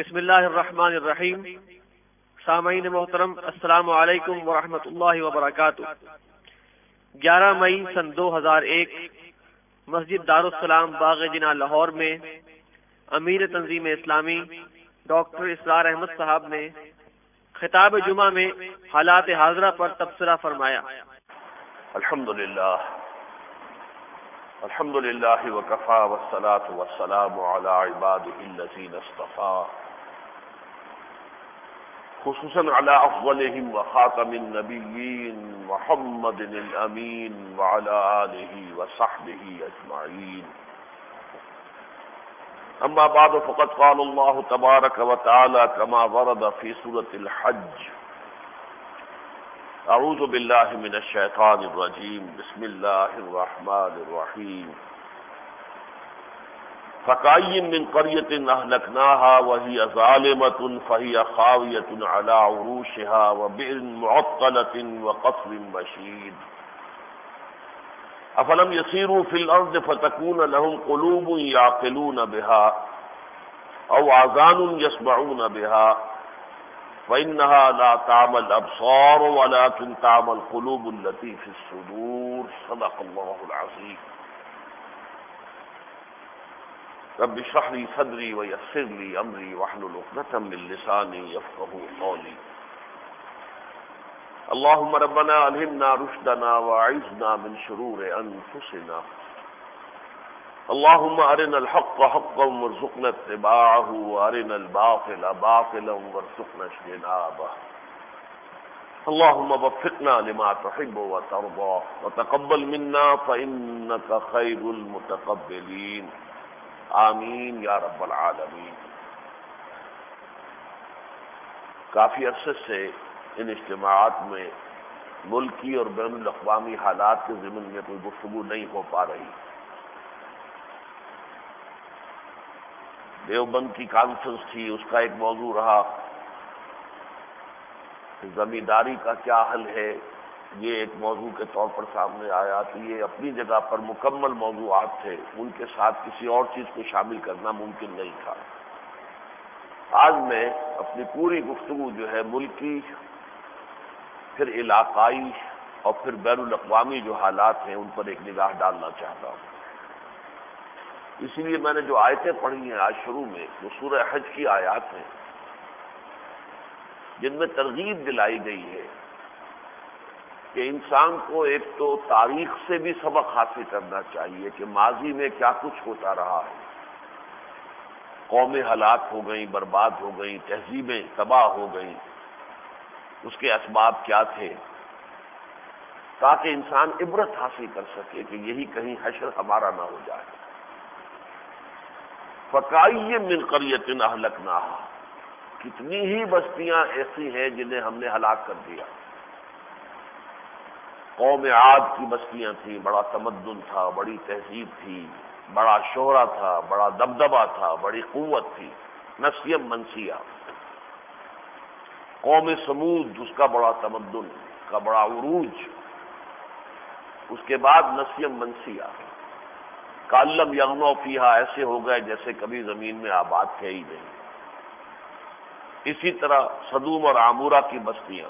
بسم اللہ الرحمن الرحیم۔ سامعین محترم، السلام علیکم ورحمۃ اللہ وبرکاتہ۔ 11 مئی سن 2001 مسجد دارالسلام باغ جناح لاہور میں امیر تنظیم اسلامی ڈاکٹر اسرار احمد صاحب نے خطاب جمعہ میں حالات حاضرہ پر تبصرہ فرمایا۔ الحمدللہ وکفا والصلاة والسلام علی عباده الذین اصطفیٰ، خصوصاً علی افضلهم وخاتم النبیین محمد الامین وعلی آلہ وصحبہ اجمعین۔ اما بعد فقد قال اللہ تبارک وتعالی کما ورد فی سورۃ الحج: اعوذ باللہ من الشیطان الرجیم، بسم اللہ الرحمن الرحیم۔ فکأی من قریۃ اہلکناها وہی ظالمۃ فہی خاویۃ علی عروشها وبئر معطلۃ وقصر مشید۔ افلم یسیروا فی الارض فتکون لهم قلوب یعقلون بها او آذان یسمعون بها فإنها لا تعمى الأبصار ولكن تعمى القلوب التي في الصدور۔ صدق الله العظيم۔ رب اشرح لي صدري ويسر لي أمري واحلل عقدة من لساني يفقهوا قولي۔ اللهم ربنا ألهمنا رشدنا وأعذنا من شرور أنفسنا، اللهم أرنا الحق حقا وارزقنا اتباعه وأرنا الباطل باطلا وارزقنا اجتنابه، اللهم وفقنا لما تحب وترضى وتقبل منا فإنك خير المتقبلين، آمین یا رب العالمین۔ کافی عرصے سے ان اجتماعات میں ملکی اور بین الاقوامی حالات کے ضمن میں کوئی گفتگو نہیں ہو پا رہی۔ دیوبند کی کانفرنس تھی، اس کا ایک موضوع رہا زمینداری کا کیا حل ہے، یہ ایک موضوع کے طور پر سامنے آیا کہ یہ اپنی جگہ پر مکمل موضوعات تھے، ان کے ساتھ کسی اور چیز کو شامل کرنا ممکن نہیں تھا۔ آج میں اپنی پوری گفتگو جو ہے ملکی، پھر علاقائی اور پھر بین الاقوامی جو حالات ہیں ان پر ایک نگاہ ڈالنا چاہتا ہوں۔ اسی لیے میں نے جو آیتیں پڑھی ہیں آج شروع میں، وہ سورہ حج کی آیات ہیں جن میں ترغیب دلائی گئی ہے کہ انسان کو ایک تو تاریخ سے بھی سبق حاصل کرنا چاہیے کہ ماضی میں کیا کچھ ہوتا رہا ہے، قومیں ہلاک ہو گئیں، برباد ہو گئیں، تہذیبیں تباہ ہو گئیں، اس کے اسباب کیا تھے، تاکہ انسان عبرت حاصل کر سکے کہ یہی کہیں حشر ہمارا نہ ہو جائے۔ فکأی من قریۃ اہلکناها، کتنی ہی بستیاں ایسی ہیں جنہیں ہم نے ہلاک کر دیا۔ قوم عاد کی بستیاں تھیں، بڑا تمدن تھا، بڑی تہذیب تھی، بڑا شہرہ تھا، بڑا دبدبہ تھا، بڑی قوت تھی، نسیم منسیہ۔ قوم سمود، اس کا بڑا تمدن، کا بڑا عروج، اس کے بعد نسیم منسیہ، کالم یغنوا فیہا، ایسے ہو گئے جیسے کبھی زمین میں آباد تھے ہی نہیں۔ اسی طرح سدوم اور عامورہ کی بستیاں،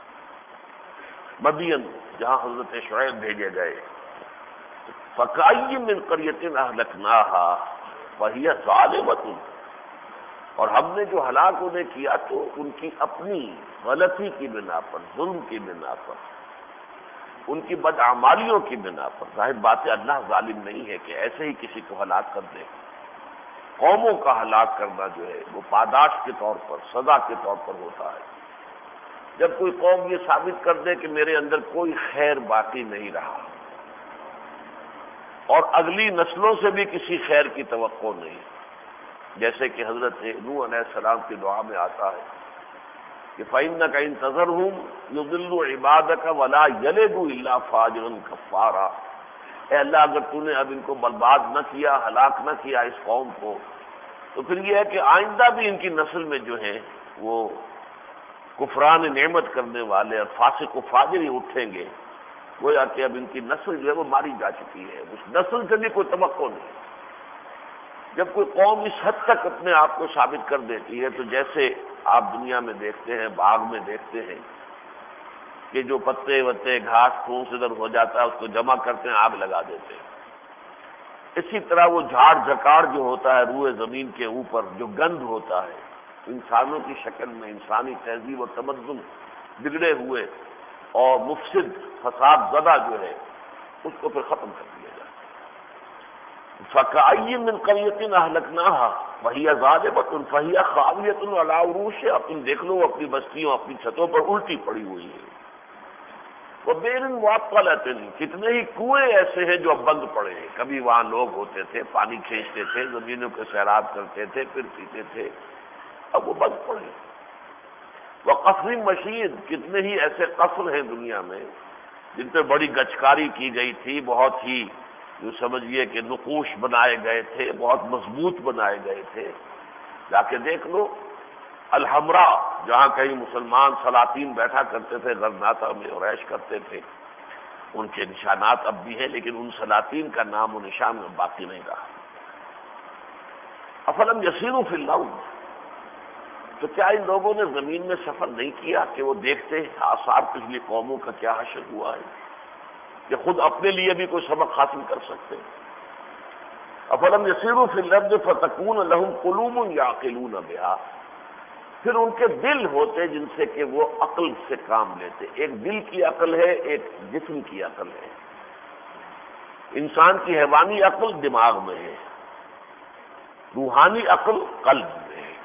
مدین جہاں حضرت شعیب بھیجے گئے۔ فکأی من قریۃ اہلکناها وہی ظالمۃ، اور ہم نے جو ہلاک انہیں کیا تو ان کی اپنی غلطی کی بنا پر، ظلم کی بنا پر، ان کی بدعمالیوں کی بنا پر۔ ظاہر بات ہے اللہ ظالم نہیں ہے کہ ایسے ہی کسی کو ہلاک کر دے۔ قوموں کا ہلاک کرنا جو ہے وہ پاداش کے طور پر، سزا کے طور پر ہوتا ہے۔ جب کوئی قوم یہ ثابت کر دے کہ میرے اندر کوئی خیر باقی نہیں رہا اور اگلی نسلوں سے بھی کسی خیر کی توقع نہیں، جیسے کہ حضرت نوح علیہ السلام کی دعا میں آتا ہے کہ فَإِنَّكَ إِن تَذَرْهُمْ يُضِلُّوا عِبَادَكَ وَلَا يَلِدُوا إِلَّا فَاجِرًا كَفَّارًا۔ اے اللہ، اگر تو نے اب ان کو برباد نہ کیا، ہلاک نہ کیا اس قوم کو، تو پھر یہ ہے کہ آئندہ بھی ان کی نسل میں جو ہیں وہ کفران نعمت کرنے والے اور فاسق و فاجر ہی اٹھیں گے۔ گویا کہ اب ان کی نسل جو ہے وہ ماری جا چکی ہے، اس نسل سے بھی کوئی توقع نہیں۔ جب کوئی قوم اس حد تک اپنے آپ کو ثابت کر دیتی ہے تو جیسے آپ دنیا میں دیکھتے ہیں، باغ میں دیکھتے ہیں کہ جو پتے وتے گھاس پھوس ادھر ہو جاتا ہے اس کو جمع کرتے ہیں، آگ لگا دیتے ہیں، اسی طرح وہ جھاڑ جھکاڑ جو ہوتا ہے روئے زمین کے اوپر، جو گند ہوتا ہے انسانوں کی شکل میں، انسانی تہذیب و تمدن بگڑے ہوئے اور مفسد فساد زدہ جو ہے اس کو پھر ختم کر دیا جائے۔ فَكَأَيٍّ مِّن قَرْيَةٍ أَهْلَكْنَاهَا وَهِيَ ظَالِمَةٌ فَهِيَ خَاوِيَةٌ عَلَىٰ عُرُوشِهَا، اب تم دیکھ لو اپنی بستیوں اپنی چھتوں پر الٹی پڑی ہوئی ہیں۔ وَبِئْرٍ مُّعَطَّلَةٍ، کتنے ہی کنویں ایسے ہیں جو اب بند پڑے ہیں، کبھی وہاں لوگ ہوتے تھے، پانی کھینچتے تھے، زمینوں کے سیراب کرتے تھے، پھر پیتے تھے، اب وہ بند پڑے۔ وَقَصْرٍ مَّشِيدٍ، کتنے ہی ایسے قصر ہیں دنیا میں جن پہ بڑی گچکاری کی گئی تھی، بہت ہی جو سمجھیے کہ نقوش بنائے گئے تھے، بہت مضبوط بنائے گئے تھے۔ جا کے دیکھ لو الحمرا، جہاں کہیں مسلمان سلاطین بیٹھا کرتے تھے غرناطہ میں اور عیش کرتے تھے، ان کے نشانات اب بھی ہیں، لیکن ان سلاطین کا نام و نشان میں باقی نہیں رہا۔ افلم یسیروا فی الارض، تو کیا ان لوگوں نے زمین میں سفر نہیں کیا کہ وہ دیکھتے آثار پچھلی قوموں کا کیا حشر ہوا ہے، کہ خود اپنے لیے بھی کوئی سبق حاصل کر سکتے ہیں۔ افلم یسیروا فی الارض فتکون لهم قلوب یعقلون بها، پھر ان کے دل ہوتے جن سے کہ وہ عقل سے کام لیتے، ایک دل کی عقل ہے، ایک جسم کی عقل ہے۔ انسان کی حیوانی عقل دماغ میں ہے، روحانی عقل قلب میں ہے،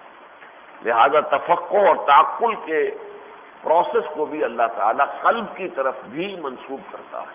لہذا تفقہ اور تعقل کے پروسیس کو بھی اللہ تعالیٰ قلب کی طرف بھی منسوب کرتا ہے۔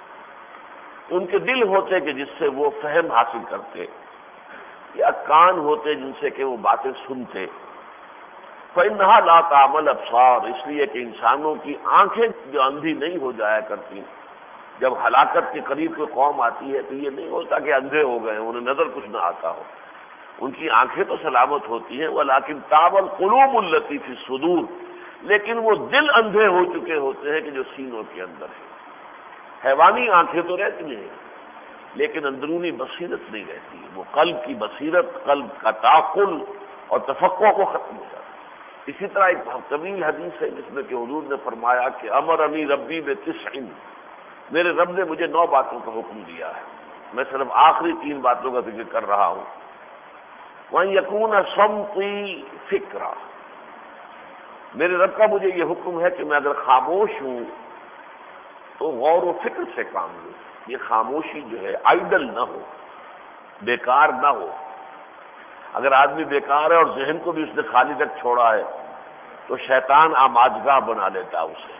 ان کے دل ہوتے کہ جس سے وہ فہم حاصل کرتے، یا کان ہوتے جن سے کہ وہ باتیں سنتے۔ فَإِنَّهَا لَا تَعْمَى الْأَبْصَارُ، اس لیے کہ انسانوں کی آنکھیں جو اندھی نہیں ہو جایا کرتی، جب ہلاکت کے قریب کوئی قوم آتی ہے تو یہ نہیں ہوتا کہ اندھے ہو گئے، انہیں نظر کچھ نہ آتا ہو، ان کی آنکھیں تو سلامت ہوتی ہیں، وَلَٰكِن تَعْمَى الْقُلُوبُ الَّتِي فِي الصُّدُورِ، لیکن وہ دل اندھے ہو چکے ہوتے ہیں کہ جو سینوں کے اندر ہے۔ حیوانی آنکھیں تو رہتی ہیں لیکن اندرونی بصیرت نہیں رہتی، وہ قلب کی بصیرت، قلب کا تعقل اور تفقہ کو ختم ہو جاتا ہے۔ اسی طرح ایک طویل حدیث ہے جس میں کہ حضور نے فرمایا کہ امرنی ربی بتسع، میرے رب نے مجھے 9 باتوں کا حکم دیا ہے، میں صرف آخری 3 باتوں کا ذکر کر رہا ہوں۔ وَأَن يَكُونَ صَمْتِي فِكْرًا، میرے رب کا مجھے یہ حکم ہے کہ میں اگر خاموش ہوں تو غور و فکر سے کام لوں، یہ خاموشی جو ہے آئیڈل نہ ہو، بیکار نہ ہو۔ اگر آدمی بیکار ہے اور ذہن کو بھی اس نے خالی تک چھوڑا ہے تو شیطان آماجگاہ بنا لیتا اسے۔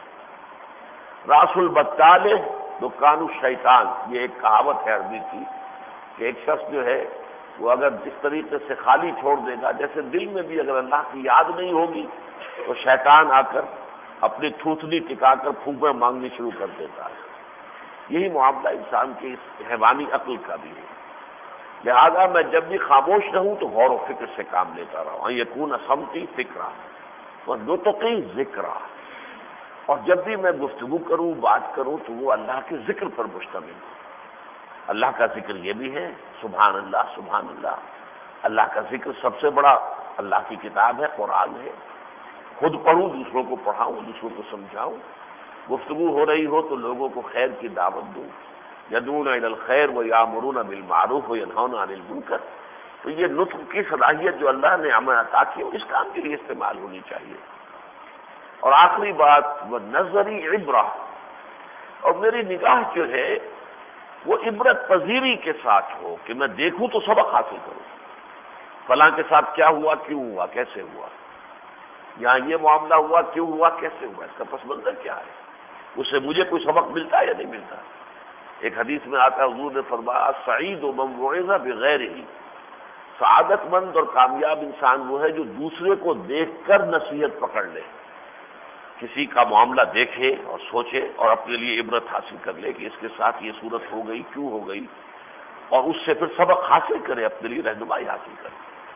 راس البتال دکان الشیطان، یہ ایک کہاوت ہے عربی کی کہ ایک شخص جو ہے وہ اگر جس طریقے سے خالی چھوڑ دے گا، جیسے دل میں بھی اگر اللہ کی یاد نہیں ہوگی تو شیطان آ کر اپنی تھوتنی ٹکا کر پھونکیں مانگنی شروع کر دیتا ہے۔ یہی معاملہ انسان کی اس حیوانی عقل کا بھی ہے، لہذا میں جب بھی خاموش رہوں تو غور و فکر سے کام لیتا رہا ہوں۔ یکون صمتی فکرا ونطقی ذکرا، اور جب بھی میں گفتگو کروں بات کروں تو وہ اللہ کے ذکر پر مشتمل ہو۔ اللہ کا ذکر یہ بھی ہے، سبحان اللہ سبحان اللہ، اللہ کا ذکر سب سے بڑا اللہ کی کتاب ہے، قرآن ہے، خود پڑھوں دوسروں کو پڑھاؤں دوسروں کو سمجھاؤں، گفتگو ہو رہی ہو تو لوگوں کو خیر کی دعوت دوں، یدعون الی الخیر ویامرون بالمعروف وینہون عن المنکر۔ تو یہ نطق کی صلاحیت جو اللہ نے ہمیں عطا کی اس کام کے لیے استعمال ہونی چاہیے۔ اور آخری بات وہ نظری عبرہ، اور میری نگاہ جو ہے وہ عبرت پذیری کے ساتھ ہو کہ میں دیکھوں تو سبق حاصل کروں، فلاں کے ساتھ کیا ہوا، کیوں ہوا، کیسے ہوا، یہاں یہ معاملہ ہوا، کیوں ہوا، کیسے ہوا، اس کا پس منظر کیا ہے، اس سے مجھے کوئی سبق ملتا ہے یا نہیں ملتا۔ ایک حدیث میں آتا ہے حضور نے فرمایا سعید من وعظ بغیرہ، سعادت مند اور کامیاب انسان وہ ہے جو دوسرے کو دیکھ کر نصیحت پکڑ لے، کسی کا معاملہ دیکھے اور سوچے اور اپنے لیے عبرت حاصل کر لے کہ اس کے ساتھ یہ صورت ہو گئی، کیوں ہو گئی، اور اس سے پھر سبق حاصل کرے، اپنے لیے رہنمائی حاصل کرے۔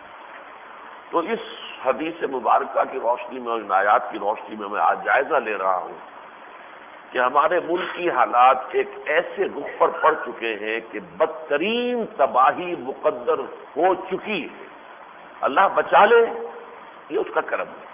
تو اس حدیث مبارکہ کی روشنی میں اور ان آیات کی روشنی میں میں آج جائزہ لے رہا ہوں کہ ہمارے ملک کی حالات ایک ایسے رخ پر پڑ چکے ہیں کہ بدترین تباہی مقدر ہو چکی ہے۔ اللہ بچا لے، یہ اس کا کرم ہے۔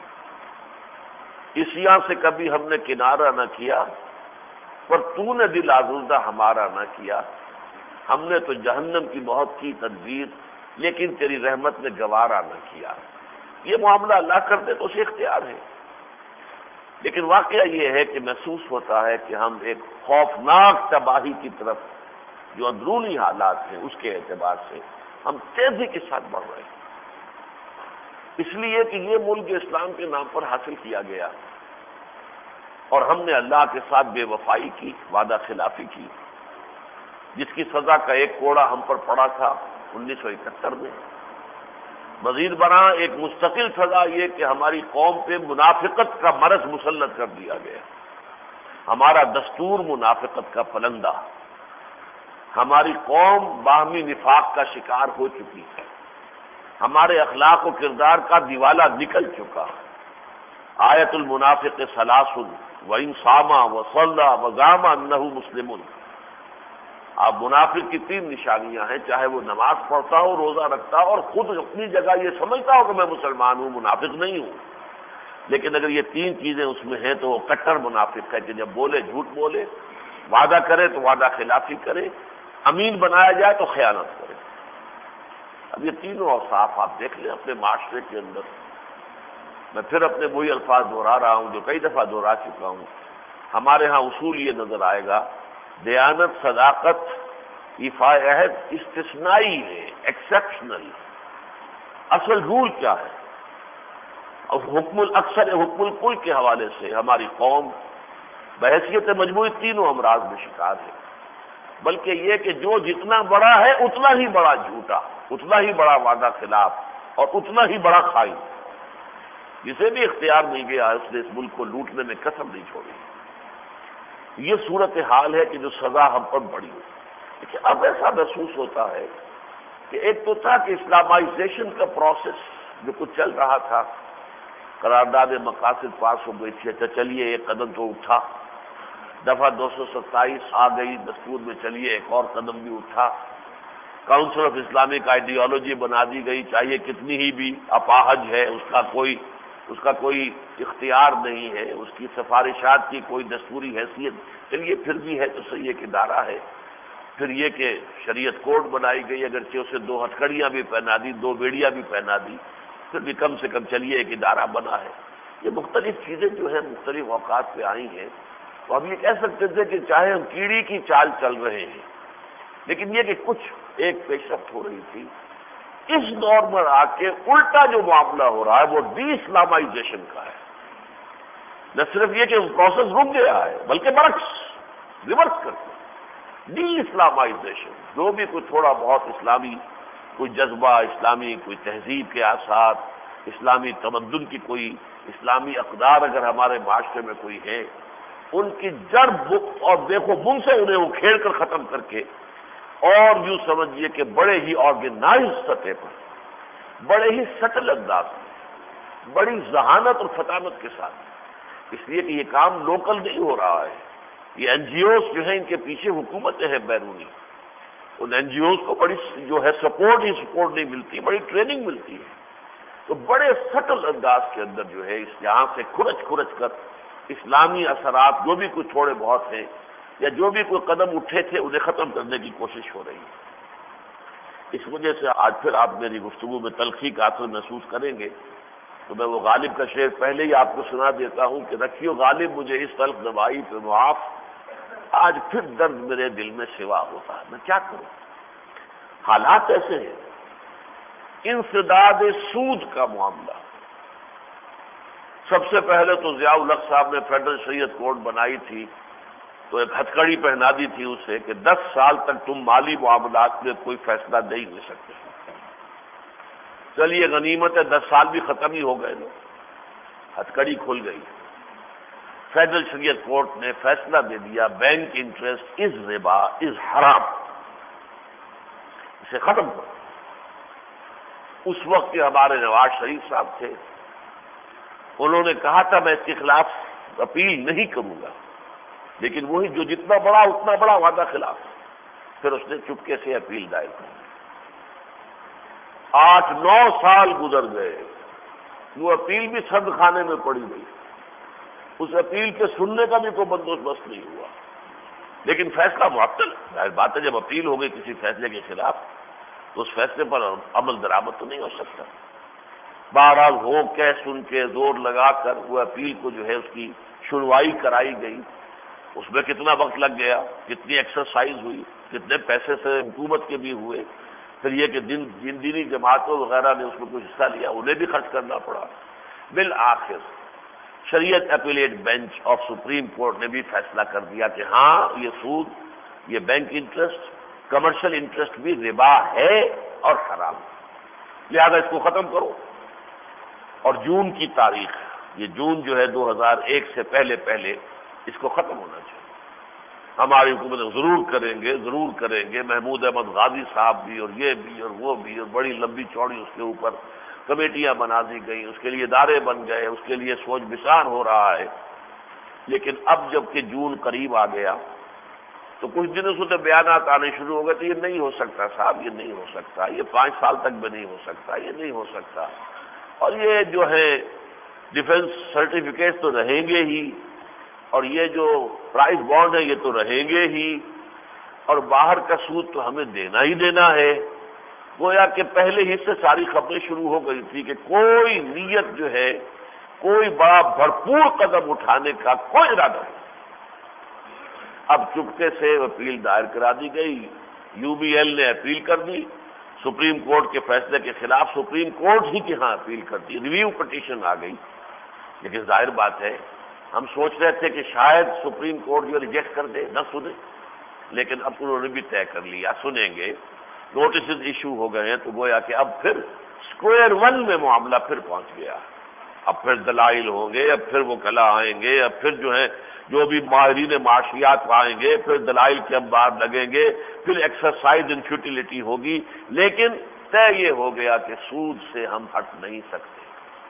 عیسیٰ سے کبھی ہم نے کنارہ نہ کیا، پر تو نے دل آزردہ ہمارا نہ کیا۔ ہم نے تو جہنم کی بہت کی تدبیر، لیکن تیری رحمت نے گوارا نہ کیا۔ یہ معاملہ اللہ کر دے تو اسے اختیار ہے، لیکن واقعہ یہ ہے کہ محسوس ہوتا ہے کہ ہم ایک خوفناک تباہی کی طرف جو اندرونی حالات ہیں اس کے اعتبار سے ہم تیزی کے ساتھ بڑھ رہے ہیں، اس لیے کہ یہ ملک اسلام کے نام پر حاصل کیا گیا اور ہم نے اللہ کے ساتھ بے وفائی کی، وعدہ خلافی کی، جس کی سزا کا ایک کوڑا ہم پر پڑا تھا 1971 میں۔ مزید برآں ایک مستقل سزا یہ کہ ہماری قوم پہ منافقت کا مرض مسلط کر دیا گیا۔ ہمارا دستور منافقت کا پلندہ، ہماری قوم باہمی نفاق کا شکار ہو چکی ہے، ہمارے اخلاق و کردار کا دیوالہ نکل چکا۔ آیت المنافق ثلاث وَإِنْ صَامَ وَصَلَّى وَزَعَمَ أَنَّهُ مُسْلِمٌ۔ آپ منافق کی 3 نشانیاں ہیں، چاہے وہ نماز پڑھتا ہو، روزہ رکھتا ہو اور خود اپنی جگہ یہ سمجھتا ہو کہ میں مسلمان ہوں، منافق نہیں ہوں، لیکن اگر یہ 3 چیزیں اس میں ہیں تو وہ کٹر منافق ہے کہ جب بولے جھوٹ بولے، وعدہ کرے تو وعدہ خلافی کرے، امین بنایا جائے تو خیانت کرے۔ اب یہ تینوں اوصاف آپ دیکھ لیں اپنے معاشرے کے اندر۔ میں پھر اپنے وہی الفاظ دہرا رہا ہوں جو کئی دفعہ دہرا چکا ہوں، ہمارے ہاں اصول یہ نظر آئے گا، دیانت، صداقت، ایفاء عہد استثنائی ہے، ایکسیپشنل۔ اصل رول کیا ہے؟ اور حکم الاکثر حکم الکل کے حوالے سے ہماری قوم بحیثیت مجموعی تینوں امراض میں شکار ہے، بلکہ یہ کہ جو جتنا بڑا ہے اتنا ہی بڑا جھوٹا، اتنا ہی بڑا وعدہ خلاف اور اتنا ہی بڑا خائن۔ جسے بھی اختیار مل گیا ہے اس نے اس ملک کو لوٹنے میں کسر نہیں چھوڑی۔ یہ صورتحال ہے کہ جو سزا ہم پر بڑی ہوئی، لیکن اب ایسا محسوس ہوتا ہے کہ ایک تو تھا کہ اسلامائزیشن کا پروسیس جو کچھ چل رہا تھا، قرارداد مقاصد پاس ہو گئی تھی، اچھا چلیے ایک قدم تو اٹھا، دفعہ 227 آ گئی دستور میں، چلیے ایک اور قدم بھی اٹھا، کاؤنسل آف اسلامک آئیڈیالوجی بنا دی گئی، چاہیے کتنی ہی بھی اپاہج ہے، اس کا کوئی اختیار نہیں ہے، اس کی سفارشات کی کوئی دستوری حیثیت، چلیے پھر بھی ہے تو صحیح ایک ادارہ ہے۔ پھر یہ کہ شریعت کوڈ بنائی گئی، اگرچہ اسے 2 ہتھکڑیاں بھی پہنا دی، 2 بیڑیاں بھی پہنا دی، پھر بھی کم سے کم چلیے ایک ادارہ بنا ہے۔ یہ مختلف چیزیں جو ہیں مختلف اوقات پہ آئی ہیں، تو ہم یہ کہہ سکتے تھے کہ چاہے ہم کیڑی کی چال چل رہے ہیں، لیکن یہ کہ کچھ ایک پیش رفت ہو رہی تھی۔ اس دور میں آ کے الٹا جو معاملہ ہو رہا ہے وہ ڈی اسلامائزیشن کا ہے۔ نہ صرف یہ کہ پروسیس رک گیا ہے، بلکہ برعکس ریورس کرتے ڈی اسلامائزیشن۔ جو بھی کوئی تھوڑا بہت اسلامی کوئی جذبہ، اسلامی کوئی تہذیب کے آثار، اسلامی تمدن کی کوئی اسلامی اقدار اگر ہمارے معاشرے میں کوئی ہے، ان کی جڑ اور دیکھو بن سے انہیں اکھیڑ کر ختم کر کے، اور یوں سمجھیے کہ بڑے ہی آرگنائز سطح پر، بڑے ہی سٹل انداز میں، بڑی ذہانت اور فطانت کے ساتھ، اس لیے کہ یہ کام لوکل نہیں ہو رہا ہے، یہ این جی اوز جو ہیں ان کے پیچھے حکومتیں ہیں بیرونی، ان این جی اوز کو بڑی جو ہے سپورٹ نہیں ملتی، بڑی ٹریننگ ملتی ہے، تو بڑے سٹل انداز کے اندر جو ہے اس یہاں سے کھرچ کر اسلامی اثرات جو بھی کچھ تھوڑے بہت ہیں یا جو بھی کوئی قدم اٹھے تھے انہیں ختم کرنے کی کوشش ہو رہی ہے۔ اس وجہ سے آج پھر آپ میری گفتگو میں تلخی کا اثر محسوس کریں گے، تو میں وہ غالب کا شعر پہلے ہی آپ کو سنا دیتا ہوں کہ رکھیو غالب مجھے اس تلخ دوائی پہ معاف، آج پھر درد میرے دل میں سوا ہوتا ہے، میں کیا کروں؟ حالات ایسے ہیں۔ انسداد سود کا معاملہ، سب سے پہلے تو ضیاء الحق صاحب نے فیڈرل شریعت کوڈ بنائی تھی تو ایک ہتھکڑی پہنا دی تھی اسے کہ 10 سال تک تم مالی معاملات میں کوئی فیصلہ نہیں لے سکتے۔ چلیے غنیمت ہے 10 سال بھی ختم ہی ہو گئے، ہتھکڑی کھل گئی۔ فیڈرل شریعت کورٹ نے فیصلہ دے دیا بینک انٹرسٹ از ربا از حرام، اسے ختم کرو۔ اس وقت کے ہمارے نواز شریف صاحب تھے، انہوں نے کہا تھا میں اس کے خلاف اپیل نہیں کروں گا، لیکن وہی جو جتنا بڑا اتنا بڑا وعدہ خلاف. پھر اس نے چپکے سے اپیل دائر کی. 8-9 سال گزر گئے، وہ اپیل بھی سرد خانے میں پڑی گئی. اس اپیل کے سننے کا بھی کوئی بندوبست نہیں ہوا، لیکن فیصلہ معطل. ظاہر بات ہے جب اپیل ہو گئی کسی فیصلے کے خلاف تو اس فیصلے پر عمل درآمد تو نہیں ہو سکتا. بہرحال ہو کے سن کے زور لگا کر وہ اپیل کو جو ہے اس کی سنوائی کرائی گئی. اس میں کتنا وقت لگ گیا، کتنی ایکسرسائز ہوئی، کتنے پیسے سے حکومت کے بھی ہوئے. پھر یہ کہ جن دینی جماعتوں وغیرہ نے اس میں کچھ حصہ لیا انہیں بھی خرچ کرنا پڑا. بالآخر شریعت appellate bench of supreme court نے بھی فیصلہ کر دیا کہ ہاں یہ سود، یہ بینک انٹرسٹ، کمرشل انٹرسٹ بھی ربا ہے اور حرام، لہذا اس کو ختم کرو. اور جون کی تاریخ، یہ جون جو ہے 2001 سے پہلے اس کو ختم ہونا چاہیے. ہماری حکومت ضرور کریں گے. محمود احمد غازی صاحب بھی اور یہ بھی اور وہ بھی، اور بڑی لمبی چوڑی اس کے اوپر کمیٹیاں بنا دی گئیں، اس کے لیے ادارے بن گئے، اس کے لیے سوچ بچار ہو رہا ہے. لیکن اب جب کہ جون قریب آ گیا تو کچھ دنوں سے تو بیانات آنے شروع ہو گئے تو یہ نہیں ہو سکتا صاحب، یہ نہیں ہو سکتا، یہ 5 سال تک بھی نہیں ہو سکتا، یہ نہیں ہو سکتا. اور یہ جو ہے ڈیفنس سرٹیفکیٹ تو رہیں گے ہی، اور یہ جو پرائز بانڈ ہے یہ تو رہیں گے ہی، اور باہر کا سود تو ہمیں دینا ہی دینا ہے. گویا کہ پہلے ہی سے ساری خبریں شروع ہو گئی تھی کہ کوئی نیت جو ہے، کوئی بڑا بھرپور قدم اٹھانے کا کوئی ارادہ نہیں. اب چپکے سے اپیل دائر کرا دی گئی. یو بی ایل نے اپیل کر دی سپریم کورٹ کے فیصلے کے خلاف. سپریم کورٹ ہی کے ہاں اپیل کر دی، ریویو پٹیشن آ گئی. لیکن ظاہر بات ہے ہم سوچ رہے تھے کہ شاید سپریم کورٹ جو ریجیکٹ کر دے، نہ سنے، لیکن اب انہوں نے بھی طے کر لیا سنیں گے. نوٹسز ایشو ہو گئے ہیں تو گویا کہ اب پھر اسکوائر ون میں معاملہ پھر پہنچ گیا. اب پھر دلائل ہوں گے، اب پھر وکلا آئیں گے، اب پھر جو ہے جو بھی ماہرین معاشیات آئیں گے، پھر دلائل کے انبار لگیں گے، پھر ایکسرسائز ان فیوٹیلٹی ہوگی. لیکن طے یہ ہو گیا کہ سود سے ہم ہٹ نہیں سکتے.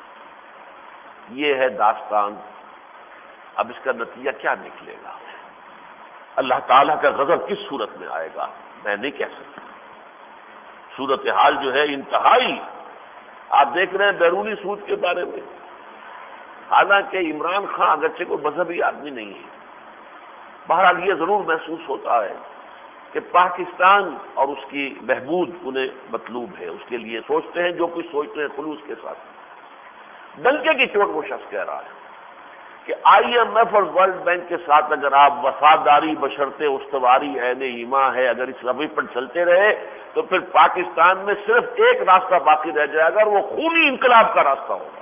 یہ ہے داستان. اب اس کا نتیجہ کیا نکلے گا، اللہ تعالیٰ کا غضب کس صورت میں آئے گا، میں نہیں کہہ سکتا. صورتحال جو ہے انتہائی، آپ دیکھ رہے ہیں بیرونی سود کے بارے میں. حالانکہ عمران خان اگرچہ کوئی مذہبی آدمی نہیں ہے، بہرحال یہ ضرور محسوس ہوتا ہے کہ پاکستان اور اس کی بہبود انہیں مطلوب ہے. اس کے لیے سوچتے ہیں جو کچھ سوچتے ہیں خلوص کے ساتھ. ڈنکے کی چوٹ وہ شخص کہہ رہا ہے کہ آئی ایم ایف اور ورلڈ بینک کے ساتھ اگر آپ وفاداری بشرط استواری عین ایمان ہے، اگر اس روی پر چلتے رہے تو پھر پاکستان میں صرف ایک راستہ باقی رہ جائے گا اور وہ خونی انقلاب کا راستہ ہوگا.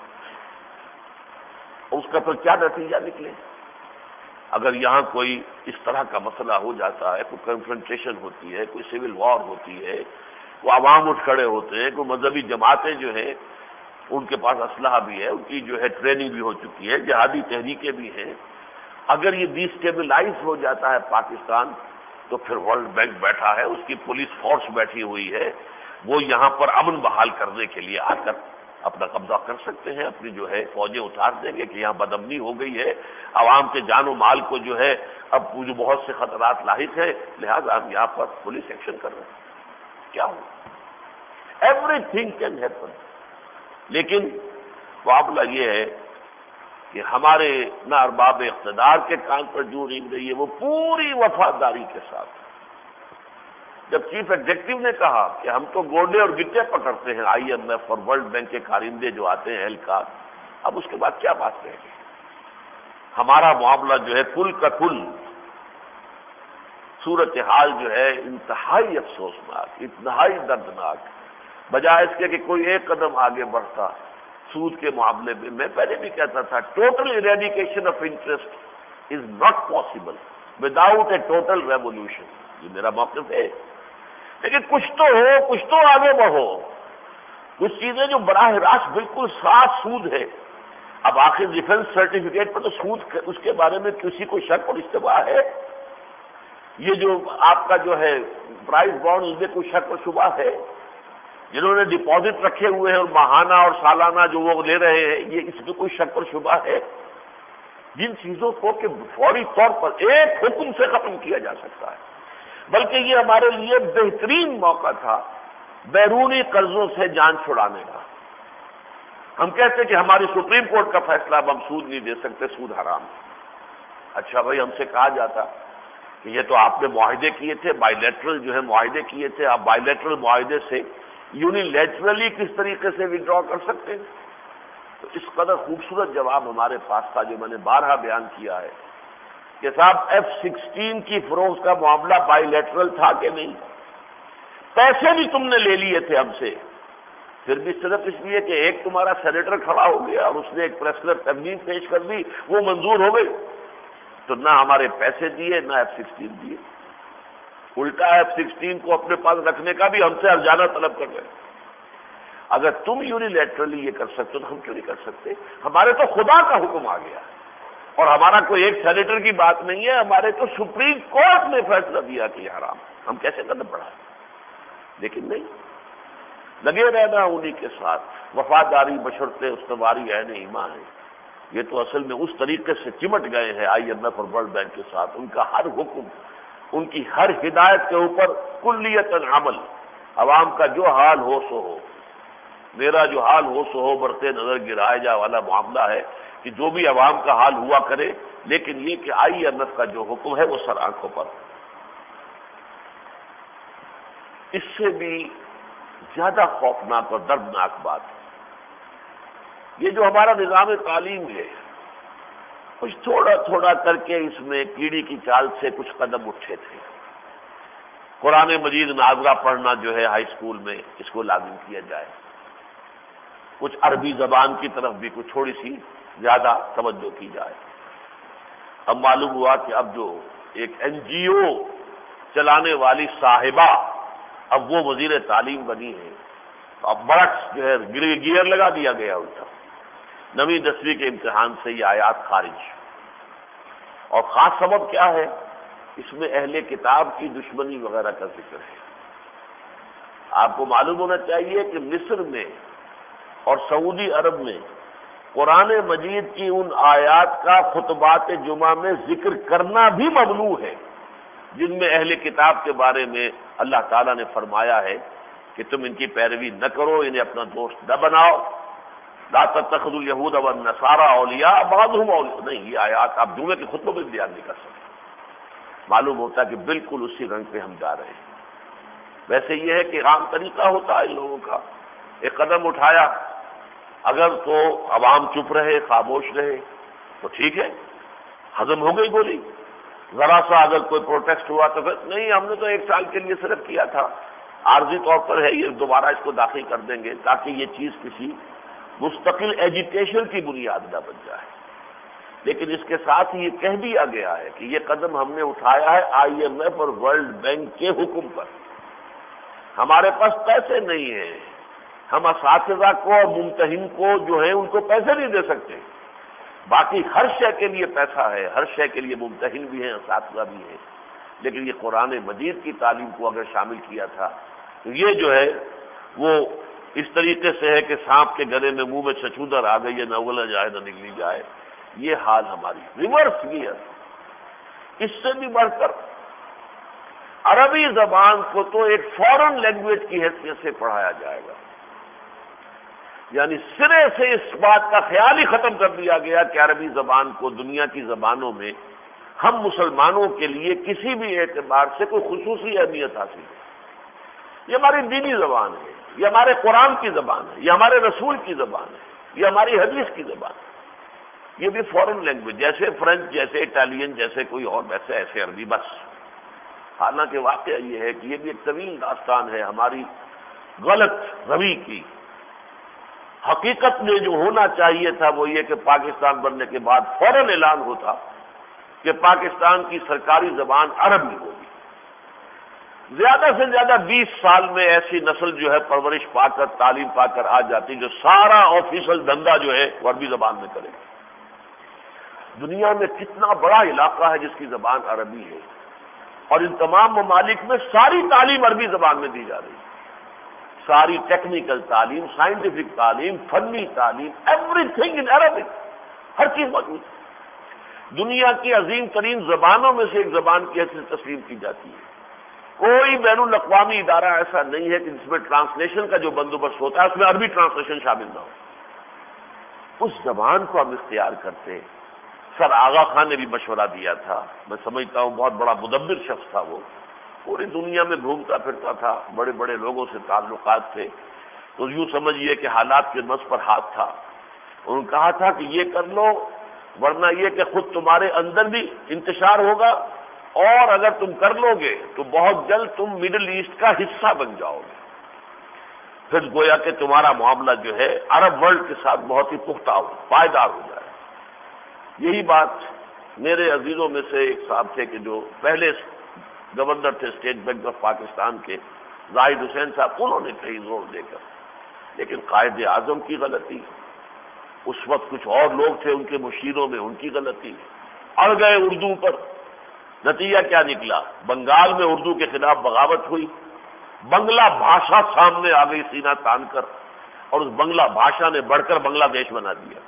اس کا پھر کیا نتیجہ نکلے؟ اگر یہاں کوئی اس طرح کا مسئلہ ہو جاتا ہے، کوئی کنفرنٹیشن ہوتی ہے، کوئی سول وار ہوتی ہے، وہ عوام اٹھ کھڑے ہوتے ہیں، کوئی مذہبی جماعتیں جو ہیں ان کے پاس اسلحہ بھی ہے، ان کی جو ہے ٹریننگ بھی ہو چکی ہے، جہادی تحریکیں بھی ہیں. اگر یہ ڈی اسٹیبلائز ہو جاتا ہے پاکستان تو پھر ورلڈ بینک بیٹھا ہے، اس کی پولیس فورس بیٹھی ہوئی ہے، وہ یہاں پر امن بحال کرنے کے لیے آ کر اپنا قبضہ کر سکتے ہیں، اپنی جو ہے فوجیں اتار دیں گے کہ یہاں بدامنی ہو گئی ہے، عوام کے جان و مال کو جو ہے اب جو بہت سے خطرات لاحق ہیں، لہذا ہم یہاں پر پولیس ایکشن کر رہے ہیں. کیا ہو؟ Everything can happen. لیکن معاملہ یہ ہے کہ ہمارے نہ ارباب اقتدار کے کان پر جو رینگ رہی ہے وہ پوری وفاداری کے ساتھ. جب چیف ایگزیکٹو نے کہا کہ ہم تو گوڈے اور گٹے پکڑتے ہیں آئی ایم ایف اور ورلڈ بینک کے کارندے جو آتے ہیں اہلکار، اب اس کے بعد کیا بات کہیں گے؟ ہمارا معاملہ جو ہے کل کا کل صورتحال جو ہے انتہائی افسوسناک، انتہائی دردناک. بجائے اس کے کہ کوئی ایک قدم آگے بڑھتا سود کے معاملے میں پہلے بھی کہتا تھا total eradication of interest is not possible without a total revolution. یہ میرا موقف ہے. لیکن کچھ تو ہو، کچھ تو آگے بڑھو. کچھ چیزیں جو براہ راست بالکل صاف سود ہے. اب آخر ڈیفنس سرٹیفکیٹ پر تو سود اس کے بارے میں کسی کو شک اور اشتباہ ہے. یہ جو آپ کا جو ہے پرائز بانڈ، اس میں کوئی شک اور شبہ ہے. جنہوں نے ڈپازٹ رکھے ہوئے ہیں اور ماہانہ اور سالانہ جو وہ لے رہے ہیں، یہ اس میں کوئی شک اور شبہ ہے. جن چیزوں کو کہ فوری طور پر ایک حکم سے ختم کیا جا سکتا ہے، بلکہ یہ ہمارے لیے بہترین موقع تھا بیرونی قرضوں سے جان چھڑانے کا۔ ہم کہتے کہ ہماری سپریم کورٹ کا فیصلہ اب ہم سود نہیں دے سکتے، سود حرام ہے۔ اچھا بھائی، ہم سے کہا جاتا کہ یہ تو آپ نے معاہدے کیے تھے، بائی لیٹرل جو ہے معاہدے کیے تھے، آپ بائی لیٹرل معاہدے سے یونیلیٹرلی کس طریقے سے وڈرا کر سکتے ہیں؟ تو اس قدر خوبصورت جواب ہمارے پاس تھا جو میں نے بارہا بیان کیا ہے کہ صاحب F-16 کی فروخت کا معاملہ بائی لیٹرل تھا کہ نہیں؟ پیسے بھی تم نے لے لیے تھے ہم سے، پھر بھی صرف اس لیے کہ ایک تمہارا سینیٹر کھڑا ہو گیا اور اس نے ایک پریس کلب ترمیم پیش کر دی، وہ منظور ہو گئی، تو نہ ہمارے پیسے دیے نہ F-16 دیے، الٹا F-16 کو اپنے پاس رکھنے کا بھی ہم سے ارجانہ طلب کر رہے۔ اگر تم یونیلیٹرلی یہ کر سکتے تو ہم کیوں نہیں کر سکتے؟ ہمارے تو خدا کا حکم آ گیا اور ہمارا کوئی ایک سینیٹر کی بات نہیں ہے، ہمارے تو سپریم کورٹ نے فیصلہ دیا کہ یہ حرام، ہم کیسے قدم بڑھائیں؟ لیکن نہیں، لگے رہنا انہی کے ساتھ، وفاداری بشرط استواری عین ایمان ہے۔ یہ تو اصل میں اس طریقے سے چمٹ گئے ہیں IMF اور ورلڈ بینک کے ساتھ، ان کا ہر حکم، ان کی ہر ہدایت کے اوپر کلیتاً عمل، عوام کا جو حال ہو سو ہو، میرا جو حال ہو سو ہو، برتے نظر گرائے جا والا معاملہ ہے کہ جو بھی عوام کا حال ہوا کرے، لیکن یہ کہ IMF کا جو حکم ہے وہ سر آنکھوں پر۔ اس سے بھی زیادہ خوفناک اور دردناک بات ہے یہ جو ہمارا نظام تعلیم ہے، کچھ تھوڑا تھوڑا کر کے اس میں کیڑی کی چال سے کچھ قدم اٹھے تھے۔ قرآن مجید ناظرہ پڑھنا جو ہے ہائی اسکول میں، اس کو لازم کیا جائے، کچھ عربی زبان کی طرف بھی کچھ تھوڑی سی زیادہ توجہ کی جائے۔ اب معلوم ہوا کہ اب جو ایک NGO چلانے والی صاحبہ اب وہ وزیر تعلیم بنی ہے، اب برعکس جو ہے گیئر لگا دیا گیا الٹا، 9ویں 10ویں کے امتحان سے یہ آیات خارج۔ اور خاص سبب کیا ہے؟ اس میں اہل کتاب کی دشمنی وغیرہ کا ذکر ہے۔ آپ کو معلوم ہونا چاہیے کہ مصر میں اور سعودی عرب میں قرآن مجید کی ان آیات کا خطبات جمعہ میں ذکر کرنا بھی ممنوع ہے جن میں اہل کتاب کے بارے میں اللہ تعالیٰ نے فرمایا ہے کہ تم ان کی پیروی نہ کرو، انہیں اپنا دوست نہ بناؤ، لا تتخذوا اليہود والنصارى اولیاء بعضهم اولیاء، نہیں، یہ آیات آپ جمعے کے خطبوں میں بیان نہیں کر سکتے۔ معلوم ہوتا ہے کہ بالکل اسی رنگ پہ ہم جا رہے ہیں۔ ویسے یہ ہے کہ عام طریقہ ہوتا ہے لوگوں کا، ایک قدم اٹھایا، اگر تو عوام چپ رہے، خاموش رہے تو ٹھیک ہے، ہضم ہو گئی گولی۔ ذرا سا اگر کوئی پروٹیسٹ ہوا تو پھر نہیں، ہم نے تو 1 سال کے لیے صرف کیا تھا، عارضی طور پر ہے، یہ دوبارہ اس کو داخل کر دیں گے تاکہ یہ چیز کسی مستقل ایجیٹیشن کی بنیاد نہ بن جائے۔ لیکن اس کے ساتھ ہی یہ کہہ دیا گیا ہے کہ یہ قدم ہم نے اٹھایا ہے IMF اور ورلڈ بینک کے حکم پر۔ ہمارے پاس پیسے نہیں ہیں، ہم اساتذہ کو اور ممتحن کو جو ہے ان کو پیسے نہیں دے سکتے، باقی ہر شے کے لیے پیسہ ہے، ہر شے کے لیے ممتحن بھی ہیں، اساتذہ بھی ہیں، لیکن یہ قرآن مجید کی تعلیم کو اگر شامل کیا تھا تو یہ جو ہے وہ اس طریقے سے ہے کہ سانپ کے گلے میں منہ میں چھچھودر آ گئی ہے، نہ اگلا جائے نہ نگلی جائے، یہ حال ہماری ریورس گیئر۔ اس سے بھی بڑھ کر عربی زبان کو تو ایک فورن لینگویج کی حیثیت سے پڑھایا جائے گا، یعنی سرے سے اس بات کا خیال ہی ختم کر دیا گیا کہ عربی زبان کو دنیا کی زبانوں میں ہم مسلمانوں کے لیے کسی بھی اعتبار سے کوئی خصوصی اہمیت حاصل ہے۔ یہ ہماری دینی زبان ہے، یہ ہمارے قرآن کی زبان ہے، یہ ہمارے رسول کی زبان ہے، یہ ہماری حدیث کی زبان ہے۔ یہ بھی فورن لینگویج، جیسے فرینچ، جیسے اٹالین، جیسے کوئی اور، ویسے ایسے عربی بس۔ حالانکہ واقعہ یہ ہے کہ یہ بھی ایک طویل داستان ہے ہماری غلط روی کی۔ حقیقت میں جو ہونا چاہیے تھا وہ یہ کہ پاکستان بننے کے بعد فوراً اعلان ہوتا کہ پاکستان کی سرکاری زبان عربی ہوگی۔ زیادہ سے زیادہ 20 سال میں ایسی نسل جو ہے پرورش پا کر، تعلیم پا کر آ جاتی جو سارا آفیشل دھندا جو ہے وہ عربی زبان میں کرے گی۔ دنیا میں کتنا بڑا علاقہ ہے جس کی زبان عربی ہے، اور ان تمام ممالک میں ساری تعلیم عربی زبان میں دی جا رہی ہے، ساری ٹیکنیکل تعلیم، سائنٹیفک تعلیم، فنی تعلیم، ایوری تھنگ ان عربک، ہر چیز موجود ہے۔ دنیا کی عظیم ترین زبانوں میں سے ایک زبان کی حیثیت تسلیم کی جاتی ہے۔ کوئی بین الاقوامی ادارہ ایسا نہیں ہے کہ جس میں ٹرانسلیشن کا جو بندوبست ہوتا ہے اس میں عربی ٹرانسلیشن شامل نہ ہو۔ اس زبان کو ہم اختیار کرتے ہیں۔ سر آغا خان نے بھی مشورہ دیا تھا، میں سمجھتا ہوں بہت بڑا مدبر شخص تھا، وہ پوری دنیا میں گھومتا پھرتا تھا، بڑے بڑے لوگوں سے تعلقات تھے، تو یوں سمجھیے کہ حالات کے نس پر ہاتھ تھا۔ انہوں نے کہا تھا کہ یہ کر لو، ورنہ یہ کہ خود تمہارے اندر بھی انتشار ہوگا، اور اگر تم کر لو گے تو بہت جلد تم مڈل ایسٹ کا حصہ بن جاؤ گے، پھر گویا کہ تمہارا معاملہ جو ہے عرب ورلڈ کے ساتھ بہت ہی پختہ ہو، پائیدار ہو جائے۔ یہی بات میرے عزیزوں میں سے ایک صاحب تھے کہ جو پہلے گورنر تھے اسٹیٹ بینک آف پاکستان کے، زاہد حسین صاحب، انہوں نے کئی زور دے کر، لیکن قائد اعظم کی غلطی، اس وقت کچھ اور لوگ تھے ان کے مشیروں میں، ان کی غلطی، اڑ گئے اردو پر۔ نتیجہ کیا نکلا؟ بنگال میں اردو کے خلاف بغاوت ہوئی، بنگلہ بھاشا سامنے آ گئی سینہ تان کر، اور اس بنگلہ بھاشا نے بڑھ کر بنگلہ دیش بنا دیا۔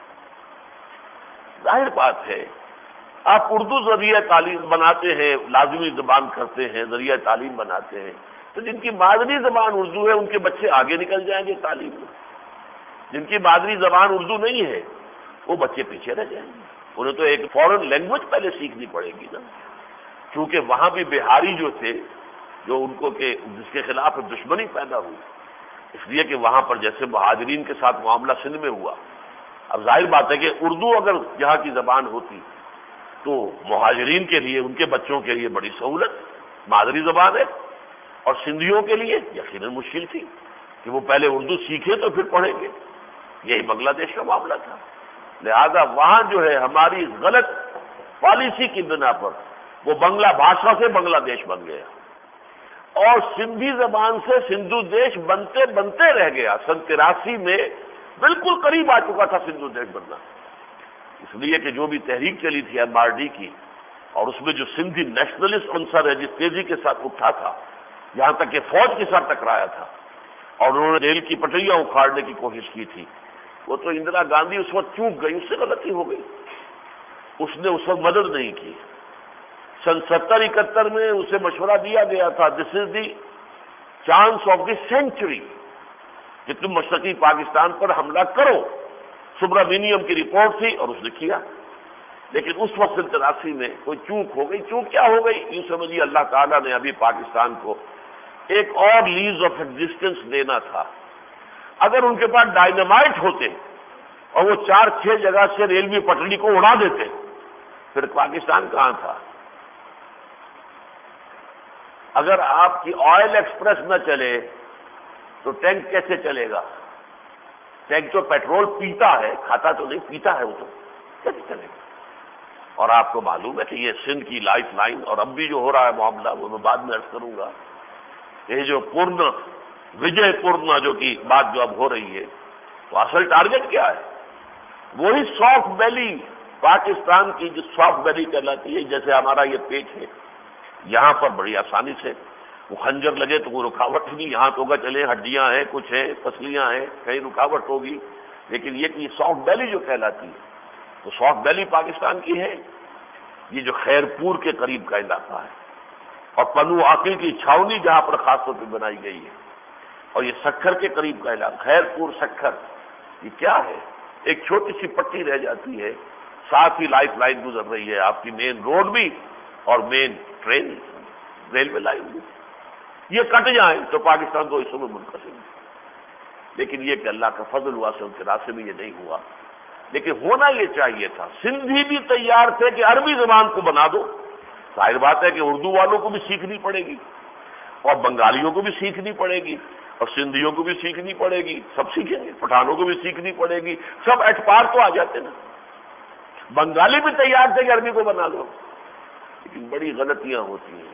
ظاہر بات ہے، آپ اردو ذریعہ تعلیم بناتے ہیں، لازمی زبان کرتے ہیں، ذریعہ تعلیم بناتے ہیں، تو جن کی مادری زبان اردو ہے ان کے بچے آگے نکل جائیں گے تعلیم میں۔ جن کی مادری زبان اردو نہیں ہے وہ بچے پیچھے رہ جائیں گے، انہیں تو ایک فورن لینگویج پہلے سیکھنی پڑے گی نا، کیونکہ وہاں بھی بہاری جو تھے، جو ان کو کہ جس کے خلاف دشمنی پیدا ہوئی، اس لیے کہ وہاں پر جیسے مہاجرین کے ساتھ معاملہ سندھ میں ہوا، اب ظاہر بات ہے کہ اردو اگر یہاں کی زبان ہوتی تو مہاجرین کے لیے، ان کے بچوں کے لیے بڑی سہولت، مادری زبان ہے، اور سندھیوں کے لیے یقیناً مشکل تھی کہ وہ پہلے اردو سیکھیں تو پھر پڑھیں گے۔ یہی بنگلہ دیش کا معاملہ تھا۔ لہذا وہاں جو ہے ہماری غلط پالیسی کی بنا پر وہ بنگلہ بھاشا سے بنگلہ دیش بن گیا، اور سندھی زبان سے سندھو دیش بنتے بنتے رہ گیا۔ سن 83 میں بالکل قریب آ چکا تھا سندھو دیش بننا، اس لیے کہ جو بھی تحریک چلی تھی MRD کی، اور اس میں جو سندھی نیشنلسٹ عنصر ہے جس تیزی کے ساتھ اٹھا تھا، یہاں تک کہ فوج کے ساتھ ٹکرایا تھا، اور انہوں نے ریل کی پٹریاں اکھاڑنے کی کوشش کی تھی، وہ تو اندرا گاندھی اس وقت چوک گئی، اس سے غلطی ہو گئی، اس نے اس وقت مدد نہیں کی۔ سن 70-71 میں اسے مشورہ دیا گیا تھا، this is the chance of the century, کہ تم مشرقی پاکستان پر حملہ کرو، سبرامینیم کی رپورٹ تھی اور اس نے کیا، لیکن اس وقت سن 83 میں کوئی چوک ہو گئی۔ چوک کیا ہو گئی؟ یوں سمجھیے اللہ تعالیٰ نے ابھی پاکستان کو ایک اور لیز آف ایگزسٹنس دینا تھا۔ اگر ان کے پاس ڈائنامائٹ ہوتے اور وہ 4-6 جگہ سے ریلوے پٹری کو اڑا دیتے، پھر پاکستان کہاں تھا؟ اگر آپ کی آئل ایکسپریس نہ چلے تو ٹینک کیسے چلے گا؟ ٹینک تو پیٹرول پیتا ہے، کھاتا تو نہیں، پیتا ہے، وہ تو کیسے چلے گا؟ اور آپ کو معلوم ہے کہ یہ سندھ کی لائف لائن، اور اب بھی جو ہو رہا ہے معاملہ وہ میں بعد میں عرض کروں گا، یہ جو پورنا وجے پورنا جو کی بات جو اب ہو رہی ہے، تو اصل ٹارگٹ کیا ہے؟ وہی سافٹ بیلی پاکستان کی جو سافٹ بیلی کہلاتی ہے، جیسے ہمارا یہ پیٹ ہے، یہاں پر بڑی آسانی سے وہ خنجر لگے تو کوئی رکاوٹ نہیں، یہاں تو ہوگا چلے، ہڈیاں ہیں، کچھ ہیں، پسلیاں ہیں، کہیں رکاوٹ ہوگی، لیکن یہ کہ سافٹ بیلی جو کہلاتی ہے، تو سافٹ بیلی پاکستان کی ہے، یہ جو خیرپور کے قریب کا علاقہ ہے، اور پنو عاقل کی چھاونی جہاں پر خاص طور پہ بنائی گئی ہے، اور یہ سکھر کے قریب کا علاقہ، خیرپور سکھر، یہ کیا ہے؟ ایک چھوٹی سی پٹی رہ جاتی ہے، ساتھ ہی لائف لائن گزر رہی ہے، آپ کی مین روڈ بھی اور مین ٹرین ریلوے لائن بھی، یہ کٹ جائیں تو پاکستان دو حصوں میں منقسم ہے۔ لیکن یہ کہ اللہ کا فضل ہوا سے ان کے راستے میں یہ نہیں ہوا، لیکن ہونا یہ چاہیے تھا۔ سندھی بھی تیار تھے کہ عربی زبان کو بنا دو، ظاہر بات ہے کہ اردو والوں کو بھی سیکھنی پڑے گی، اور بنگالیوں کو بھی سیکھنی پڑے گی، اور سندھیوں کو بھی سیکھنی پڑے گی، سب سیکھیں گے، پٹھانوں کو بھی سیکھنی پڑے گی، سب ایٹ پار تو آ جاتے نا۔ بنگالی بھی تیار تھے کہ عربی کو بنا دو، لیکن بڑی غلطیاں ہوتی ہیں۔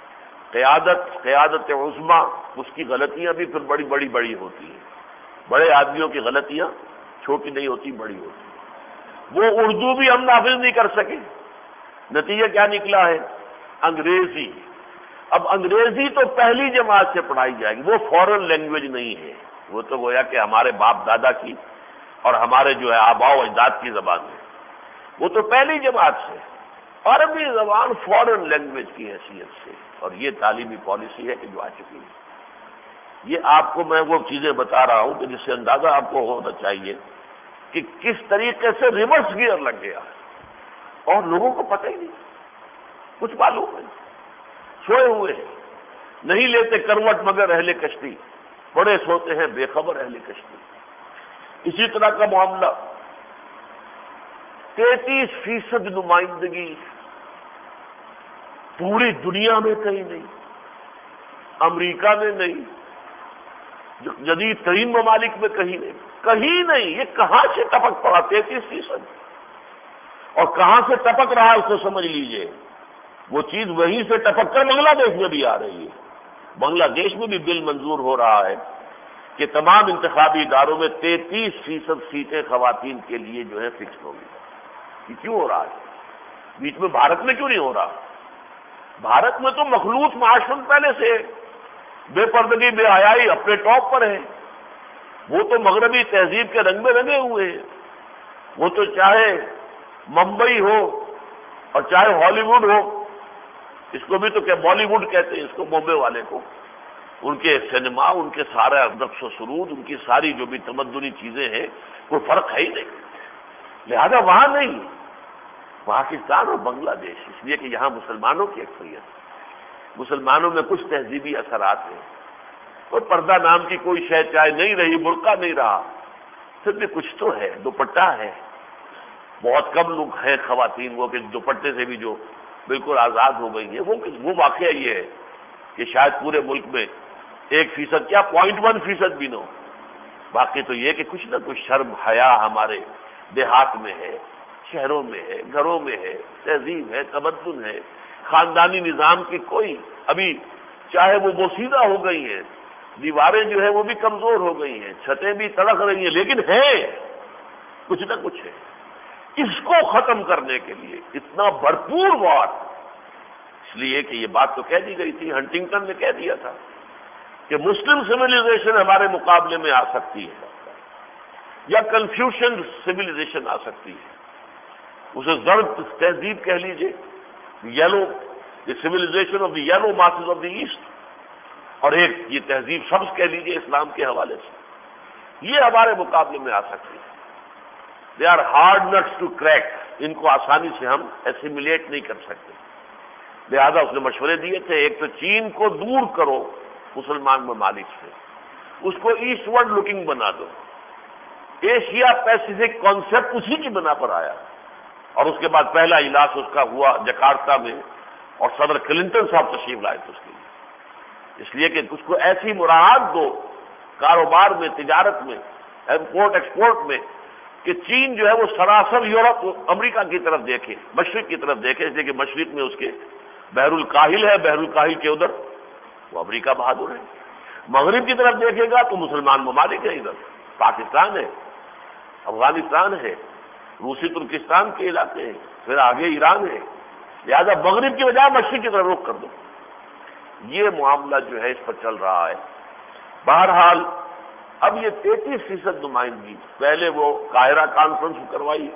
قیادت عظمیٰ، اس کی غلطیاں بھی پھر بڑی بڑی بڑی ہوتی ہیں۔ بڑے آدمیوں کی غلطیاں چھوٹی نہیں ہوتی، بڑی ہوتی۔ وہ اردو بھی ہم نافذ نہیں کر سکے، نتیجہ کیا نکلا ہے؟ انگریزی۔ اب انگریزی تو پہلی جماعت سے پڑھائی جائے گی، وہ فورن لینگویج نہیں ہے، وہ تو گویا کہ ہمارے باپ دادا کی اور ہمارے جو ہے آباء و اجداد کی زبان ہے۔ وہ تو پہلی جماعت سے عربی زبان فورن لینگویج کی حیثیت سے، اور یہ تعلیمی پالیسی ہے کہ جو آ چکی ہے۔ یہ آپ کو میں وہ چیزیں بتا رہا ہوں کہ جس سے اندازہ آپ کو ہونا چاہیے کہ کس طریقے سے ریورس گیئر لگ گیا اور لوگوں کو پتہ ہی نہیں، کچھ معلوم نہیں، سوئے ہوئے ہیں، نہیں لیتے کروٹ مگر اہل کشتی، بڑے سوتے ہیں بے خبر اہل کشتی۔ اسی طرح کا معاملہ 33% نمائندگی پوری دنیا میں کہیں نہیں، امریکہ میں نہیں، جدید ترین ممالک میں کہیں نہیں، کہیں نہیں۔ یہ کہاں سے ٹپک پڑا 33%؟ اور کہاں سے ٹپک رہا ہے اس کو سمجھ لیجئے، وہ چیز وہیں سے ٹپک کر بنگلہ دیش میں بھی آ رہی ہے۔ بنگلہ دیش میں بھی بل منظور ہو رہا ہے کہ تمام انتخابی اداروں میں 33% سیٹیں خواتین کے لیے جو ہے فکس ہوگی۔ یہ کیوں ہو رہا ہے؟ بیچ میں بھارت میں کیوں نہیں ہو رہا؟ بھارت میں تو مخلوط معاشرت پہلے سے بے پردگی بے حیائی اپنے ٹاپ پر ہے، وہ تو مغربی تہذیب کے رنگ میں رنگے ہوئے ہیں، وہ تو چاہے ممبئی ہو اور چاہے ہالی ووڈ ہو، اس کو بھی تو کہ بالی ووڈ کہتے ہیں اس کو، بامبے والے کو، ان کے سینما، ان کے سارا رقص و سرود، ان کی ساری جو بھی تمدنی چیزیں ہیں، کوئی فرق ہے ہی نہیں۔ لہذا وہاں نہیں، پاکستان اور بنگلہ دیش، اس لیے کہ یہاں مسلمانوں کی اکثریت، مسلمانوں میں کچھ تہذیبی اثرات ہیں، اور پردہ نام کی کوئی شے چاہے نہیں رہی، برقع نہیں رہا، پھر بھی کچھ تو ہے، دوپٹہ ہے۔ بہت کم لوگ ہیں خواتین وہ کہ دوپٹے سے بھی جو بالکل آزاد ہو گئی ہیں، وہ واقعہ یہ ہے کہ شاید پورے ملک میں 1% کیا 0.1% بھی نہ ہو۔ باقی تو یہ کہ کچھ نہ کچھ شرم حیا ہمارے دیہات میں ہے، شہروں میں ہے، گھروں میں ہے، تہذیب ہے، تمدن ہے، خاندانی نظام کی کوئی ابھی چاہے وہ بوسیدہ ہو گئی ہیں، دیواریں جو ہے وہ بھی کمزور ہو گئی ہیں، چھتیں بھی تڑک رہی ہیں، لیکن ہے کچھ نہ کچھ ہے۔ اس کو ختم کرنے کے لیے اتنا بھرپور وار، اس لیے کہ یہ بات تو کہہ دی گئی تھی، ہنٹنگٹن نے کہہ دیا تھا کہ مسلم سویلائزیشن ہمارے مقابلے میں آ سکتی ہے یا کنفیوشن سویلائزیشن آ سکتی ہے، اسے زرد تہذیب کہہ لیجئے، yellow the civilization of the yellow masses of the east, اور ایک یہ تہذیب سبز کہہ لیجئے اسلام کے حوالے سے، یہ ہمارے مقابلے میں آ سکتی ہے۔ They are hard nuts to crack, ان کو آسانی سے ہم ایسیمیلیٹ نہیں کر سکتے۔ لہذا اس نے مشورے دیے تھے، ایک تو چین کو دور کرو مسلمان ممالک سے، اس کو ایسٹ ورڈ لکنگ بنا دو، ایشیا پیسیفک کانسیپٹ اسی کی بنا پر آیا، اور اس کے بعد پہلا اجلاس اس کا ہوا جکارتا میں، اور صدر کلنٹن صاحب تشریف لائے تھے اس کے لیے، اس لیے کہ اس کو ایسی مراعات دو کاروبار میں، تجارت میں، امپورٹ ایکسپورٹ میں، کہ چین جو ہے وہ سراسر یورپ امریکہ کی طرف دیکھے، مشرق کی طرف دیکھے، اس لیے کہ مشرق میں اس کے بحر الکاہل ہے، بحر الکاہل کے ادھر وہ امریکہ بہادر ہے، مغرب کی طرف دیکھے گا تو مسلمان ممالک ہے، ادھر پاکستان ہے، افغانستان ہے، روسی ترکستان کے علاقے ہیں، پھر آگے ایران ہے، لہذا مغرب کی بجائے مشرق کی طرف رخ کر دو۔ یہ معاملہ جو ہے اس پر چل رہا ہے۔ بہرحال اب یہ 33% نمائندگی، پہلے وہ قاہرہ کانفرنس کروائی،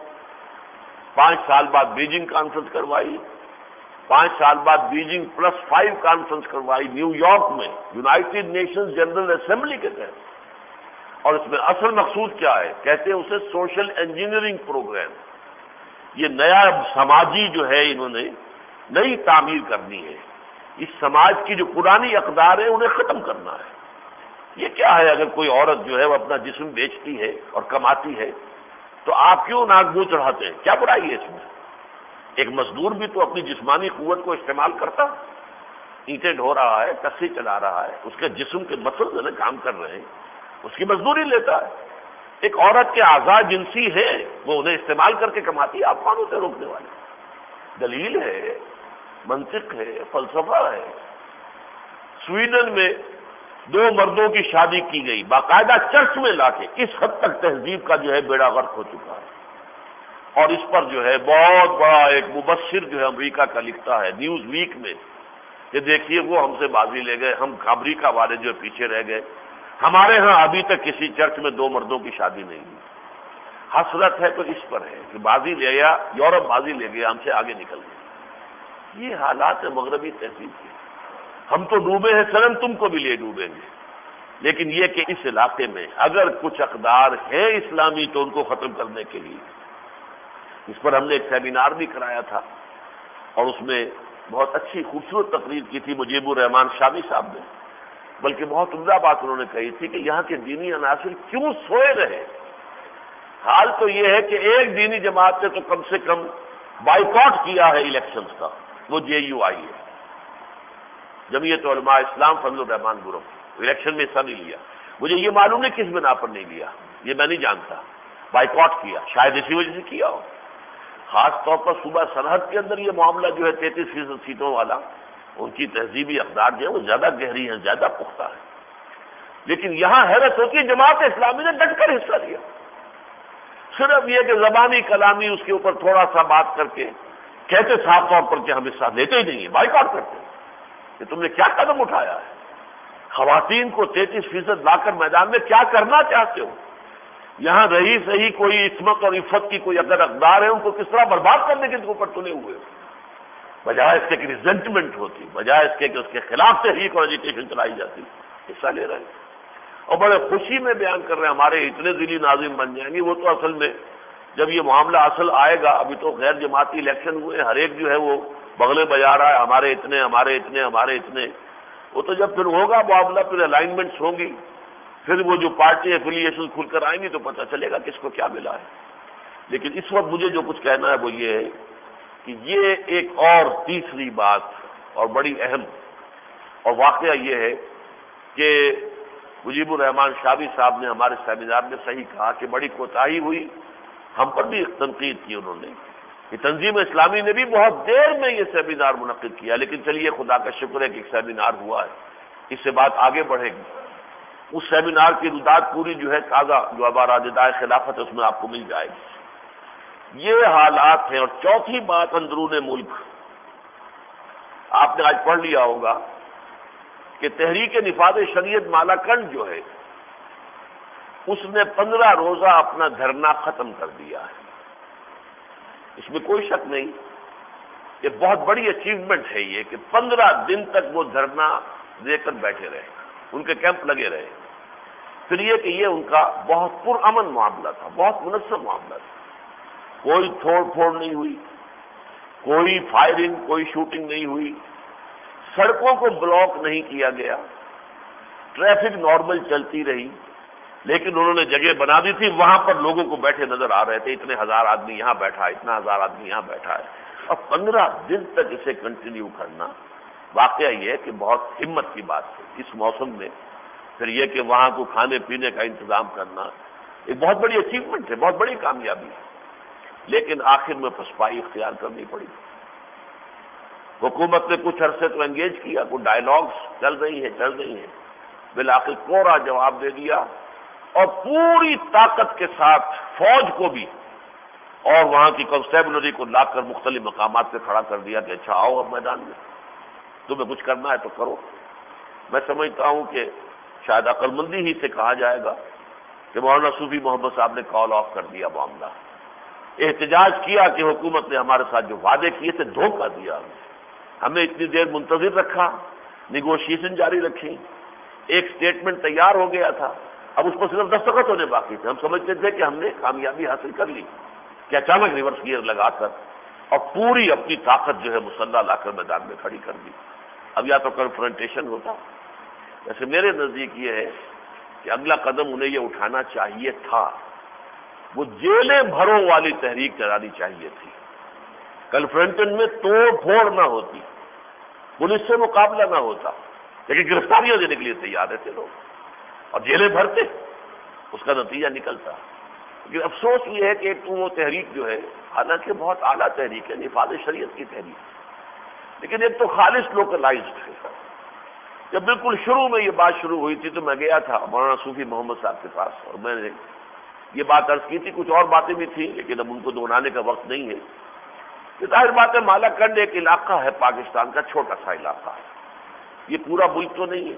5 سال بعد بیجنگ کانفرنس کروائی، 5 سال بعد بیجنگ +5 کانفرنس کروائی نیو یارک میں یونائٹڈ نیشنز جنرل اسمبلی کے تحت، اور اس میں اصل مقصود کیا ہے؟ کہتے ہیں اسے سوشل انجینئرنگ پروگرام۔ یہ نیا سماجی جو ہے انہوں نے نئی تعمیر کرنی ہے، اس سماج کی جو پرانی اقدار ہیں انہیں ختم کرنا ہے۔ یہ کیا ہے؟ اگر کوئی عورت جو ہے وہ اپنا جسم بیچتی ہے اور کماتی ہے تو آپ کیوں ناک منہ چڑھاتے ہیں؟ کیا برائی ہے اس میں؟ ایک مزدور بھی تو اپنی جسمانی قوت کو استعمال کرتا، اینٹیں ڈھو رہا ہے، کسی چلا رہا ہے، اس کے جسم کے مسل جو ہے کام کر رہے ہیں، اس کی مزدوری لیتا ہے۔ ایک عورت کے اعضاء جنسی ہیں، وہ انہیں استعمال کر کے کماتی ہے، آپ کون ہوتے روکنے والے؟ دلیل ہے، منطق ہے، فلسفہ ہے۔ سویڈن میں 2 مردوں کی شادی کی گئی باقاعدہ چرچ میں لا کے، اس حد تک تہذیب کا جو ہے بیڑا غرق ہو چکا ہے، اور اس پر جو ہے بہت بڑا ایک مبصر جو ہے امریکہ کا لکھتا ہے نیوز ویک میں کہ دیکھیے وہ ہم سے بازی لے گئے، ہم امریکہ والے جو پیچھے رہ گئے، ہمارے ہاں ابھی تک کسی چرچ میں 2 مردوں کی شادی نہیں ہوئی۔ حسرت ہے تو اس پر ہے کہ بازی لے گیا، یورپ بازی لے گیا، ہم سے آگے نکل گئے۔ یہ حالات مغربی تہذیب کے، ہم تو ڈوبے ہیں سنم، تم کو بھی لے ڈوبیں گے۔ لیکن یہ کہ اس علاقے میں اگر کچھ اقدار ہیں اسلامی تو ان کو ختم کرنے کے لیے، اس پر ہم نے ایک سیمینار بھی کرایا تھا، اور اس میں بہت اچھی خوبصورت تقریر کی تھی مجیب الرحمان شامی صاحب نے، بلکہ بہت عمدہ بات انہوں نے کہی تھی کہ یہاں کے دینی عناصر کیوں سوئے رہے۔ حال تو یہ ہے کہ ایک دینی جماعت نے تو کم سے کم بائیکاٹ کیا ہے الیکشنز کا، وہ JUI ہے، جمعیت علماء اسلام فضل الرحمان گروپ، الیکشن میں حصہ نہیں لیا۔ مجھے یہ معلوم نہیں کس بنا پر نہیں لیا، یہ میں نہیں جانتا، بائیکاٹ کیا، شاید اسی وجہ سے کیا ہو۔ خاص طور پر صوبہ سرحد کے اندر یہ معاملہ جو ہے 33% سیٹوں والا، ان کی تہذیبی اقدار جو ہے وہ زیادہ گہری ہیں، زیادہ پختہ ہے۔ لیکن یہاں حیرت ہوتی ہے جماعت اسلامی نے ڈٹ کر حصہ لیا، صرف یہ کہ زبانی کلامی اس کے اوپر تھوڑا سا بات کر کے کہتے صاف طور پر کہ ہم حصہ لیتے ہی نہیں ہیں، بائیکاٹ کرتے ہیں کہ تم نے کیا قدم اٹھایا ہے، خواتین کو 33% لا کر میدان میں کیا کرنا چاہتے ہو، یہاں رہی صحیح کوئی عصمت اور عفت کی کوئی اگر اقدار ہے ان کو کس طرح برباد کرنے کے اوپر تلے ہوئے، بجائے اس کے کہ ریزنٹمنٹ ہوتی، بجائے اس کے کہ اس کے خلاف تحریک اور ایجیٹیشن چلائی جاتی، حصہ لے رہے ہیں اور بڑے خوشی میں بیان کر رہے ہیں ہمارے اتنے ذیلی ناظم بن جائیں گے۔ وہ تو اصل میں جب یہ معاملہ اصل آئے گا، ابھی تو غیر جماعتی الیکشن ہوئے، ہر ایک جو ہے وہ بغلے بجا رہا ہے ہمارے اتنے ہمارے اتنے ہمارے اتنے، وہ تو جب پھر ہوگا معاملہ، پھر الائنمنٹس ہوں گی، پھر وہ جو پارٹی ایفیلیشن کھل کر آئیں گی تو پتہ چلے گا کس کو کیا ملا ہے۔ لیکن اس وقت مجھے جو کچھ کہنا ہے وہ یہ ہے کہ یہ ایک اور تیسری بات اور بڑی اہم اور واقعہ یہ ہے کہ مجیب الرحمان شامی صاحب نے ہمارے سیمینار میں صحیح کہا کہ بڑی کوتاہی ہوئی، ہم پر بھی تنقید کی انہوں نے کہ تنظیم اسلامی نے بھی بہت دیر میں یہ سیمینار منعقد کیا، لیکن چلیے خدا کا شکر ہے کہ ایک سیمینار ہوا ہے، اس سے بات آگے بڑھے گی۔ اس سیمینار کی رداد پوری جو ہے تازہ جو ہمارا ندائے خلافت ہے اس میں آپ کو مل جائے گی۔ یہ حالات ہیں۔ اور چوتھی بات اندرون ملک، آپ نے آج پڑھ لیا ہوگا کہ تحریک نفاذ شریعت مالاکنڈ جو ہے اس نے 15 روزہ اپنا دھرنا ختم کر دیا ہے۔ اس میں کوئی شک نہیں، یہ بہت بڑی اچیومنٹ ہے یہ کہ 15 دن تک وہ دھرنا دے کر بیٹھے رہے، ان کے کیمپ لگے رہے۔ پھر یہ کہ یہ ان کا بہت پرامن معاملہ تھا، بہت منظم معاملہ تھا، کوئی توڑ پھوڑ نہیں ہوئی، کوئی فائرنگ کوئی شوٹنگ نہیں ہوئی، سڑکوں کو بلاک نہیں کیا گیا، ٹریفک نارمل چلتی رہی، لیکن انہوں نے جگہ بنا دی تھی وہاں پر لوگوں کو بیٹھے نظر آ رہے تھے، اتنے ہزار آدمی یہاں بیٹھا ہے، اتنا ہزار آدمی یہاں بیٹھا ہے، اور 15 دن تک اسے کنٹینیو کرنا واقعہ یہ ہے کہ بہت ہمت کی بات ہے اس موسم میں۔ پھر یہ کہ وہاں کو کھانے پینے کا انتظام کرنا ایک بہت بڑی اچیومنٹ ہے، بہت بڑی کامیابی ہے، لیکن آخر میں پسپائی اختیار کرنی پڑی۔ حکومت نے کچھ عرصے تو انگیج کیا، کچھ ڈائیلاگز چل رہی ہیں، بالآخر کوڑا جواب دے دیا اور پوری طاقت کے ساتھ فوج کو بھی اور وہاں کی کانسٹیبلری کو لا کر مختلف مقامات پہ کھڑا کر دیا کہ اچھا آؤ اب میدان میں، تمہیں کچھ کرنا ہے تو کرو۔ میں سمجھتا ہوں کہ شاید عقل مندی ہی سے کہا جائے گا کہ مولانا صوفی محمد صاحب نے کال آف کر دیا معاملہ، احتجاج کیا کہ حکومت نے ہمارے ساتھ جو وعدے کیے تھے دھوکہ دیا، ہمیں اتنی دیر منتظر رکھا، نیگوشیشن جاری رکھی، ایک سٹیٹمنٹ تیار ہو گیا تھا، اب اس پر صرف دستخط ہونے باقی تھے، ہم سمجھتے تھے کہ ہم نے کامیابی حاصل کر لی کہ اچانک ریورس گیئر لگا کر اور پوری اپنی طاقت جو ہے مسلح لا کر میدان میں کھڑی کر دی۔ اب یا تو کنفرنٹیشن ہوتا، ویسے میرے نزدیک یہ ہے کہ اگلا قدم انہیں یہ اٹھانا چاہیے تھا، وہ جیلیں بھروں والی تحریک چلانی چاہیے تھی، کنفرنٹن میں توڑ پھوڑ نہ ہوتی، پولیس سے مقابلہ نہ ہوتا، لیکن گرفتاریاں دینے کے لیے تیار رہتے لوگ اور جیلیں بھرتے، اس کا نتیجہ نکلتا۔ لیکن افسوس یہ ہے کہ ایک تو وہ تحریک جو ہے حالانکہ بہت اعلیٰ تحریک ہے، نفاذ شریعت کی تحریک، لیکن ایک تو خالص لوکلائزڈ ہے۔ جب بالکل شروع میں یہ بات شروع ہوئی تھی تو میں گیا تھا مولانا صوفی محمد صاحب کے پاس اور میں نے یہ بات عرض کی تھی، کچھ اور باتیں بھی تھیں لیکن اب ان کو دہرانے کا وقت نہیں ہے کہ ظاہر بات ہے مالاکنڈ ایک علاقہ ہے پاکستان کا، چھوٹا سا علاقہ ہے، یہ پورا ملک تو نہیں ہے،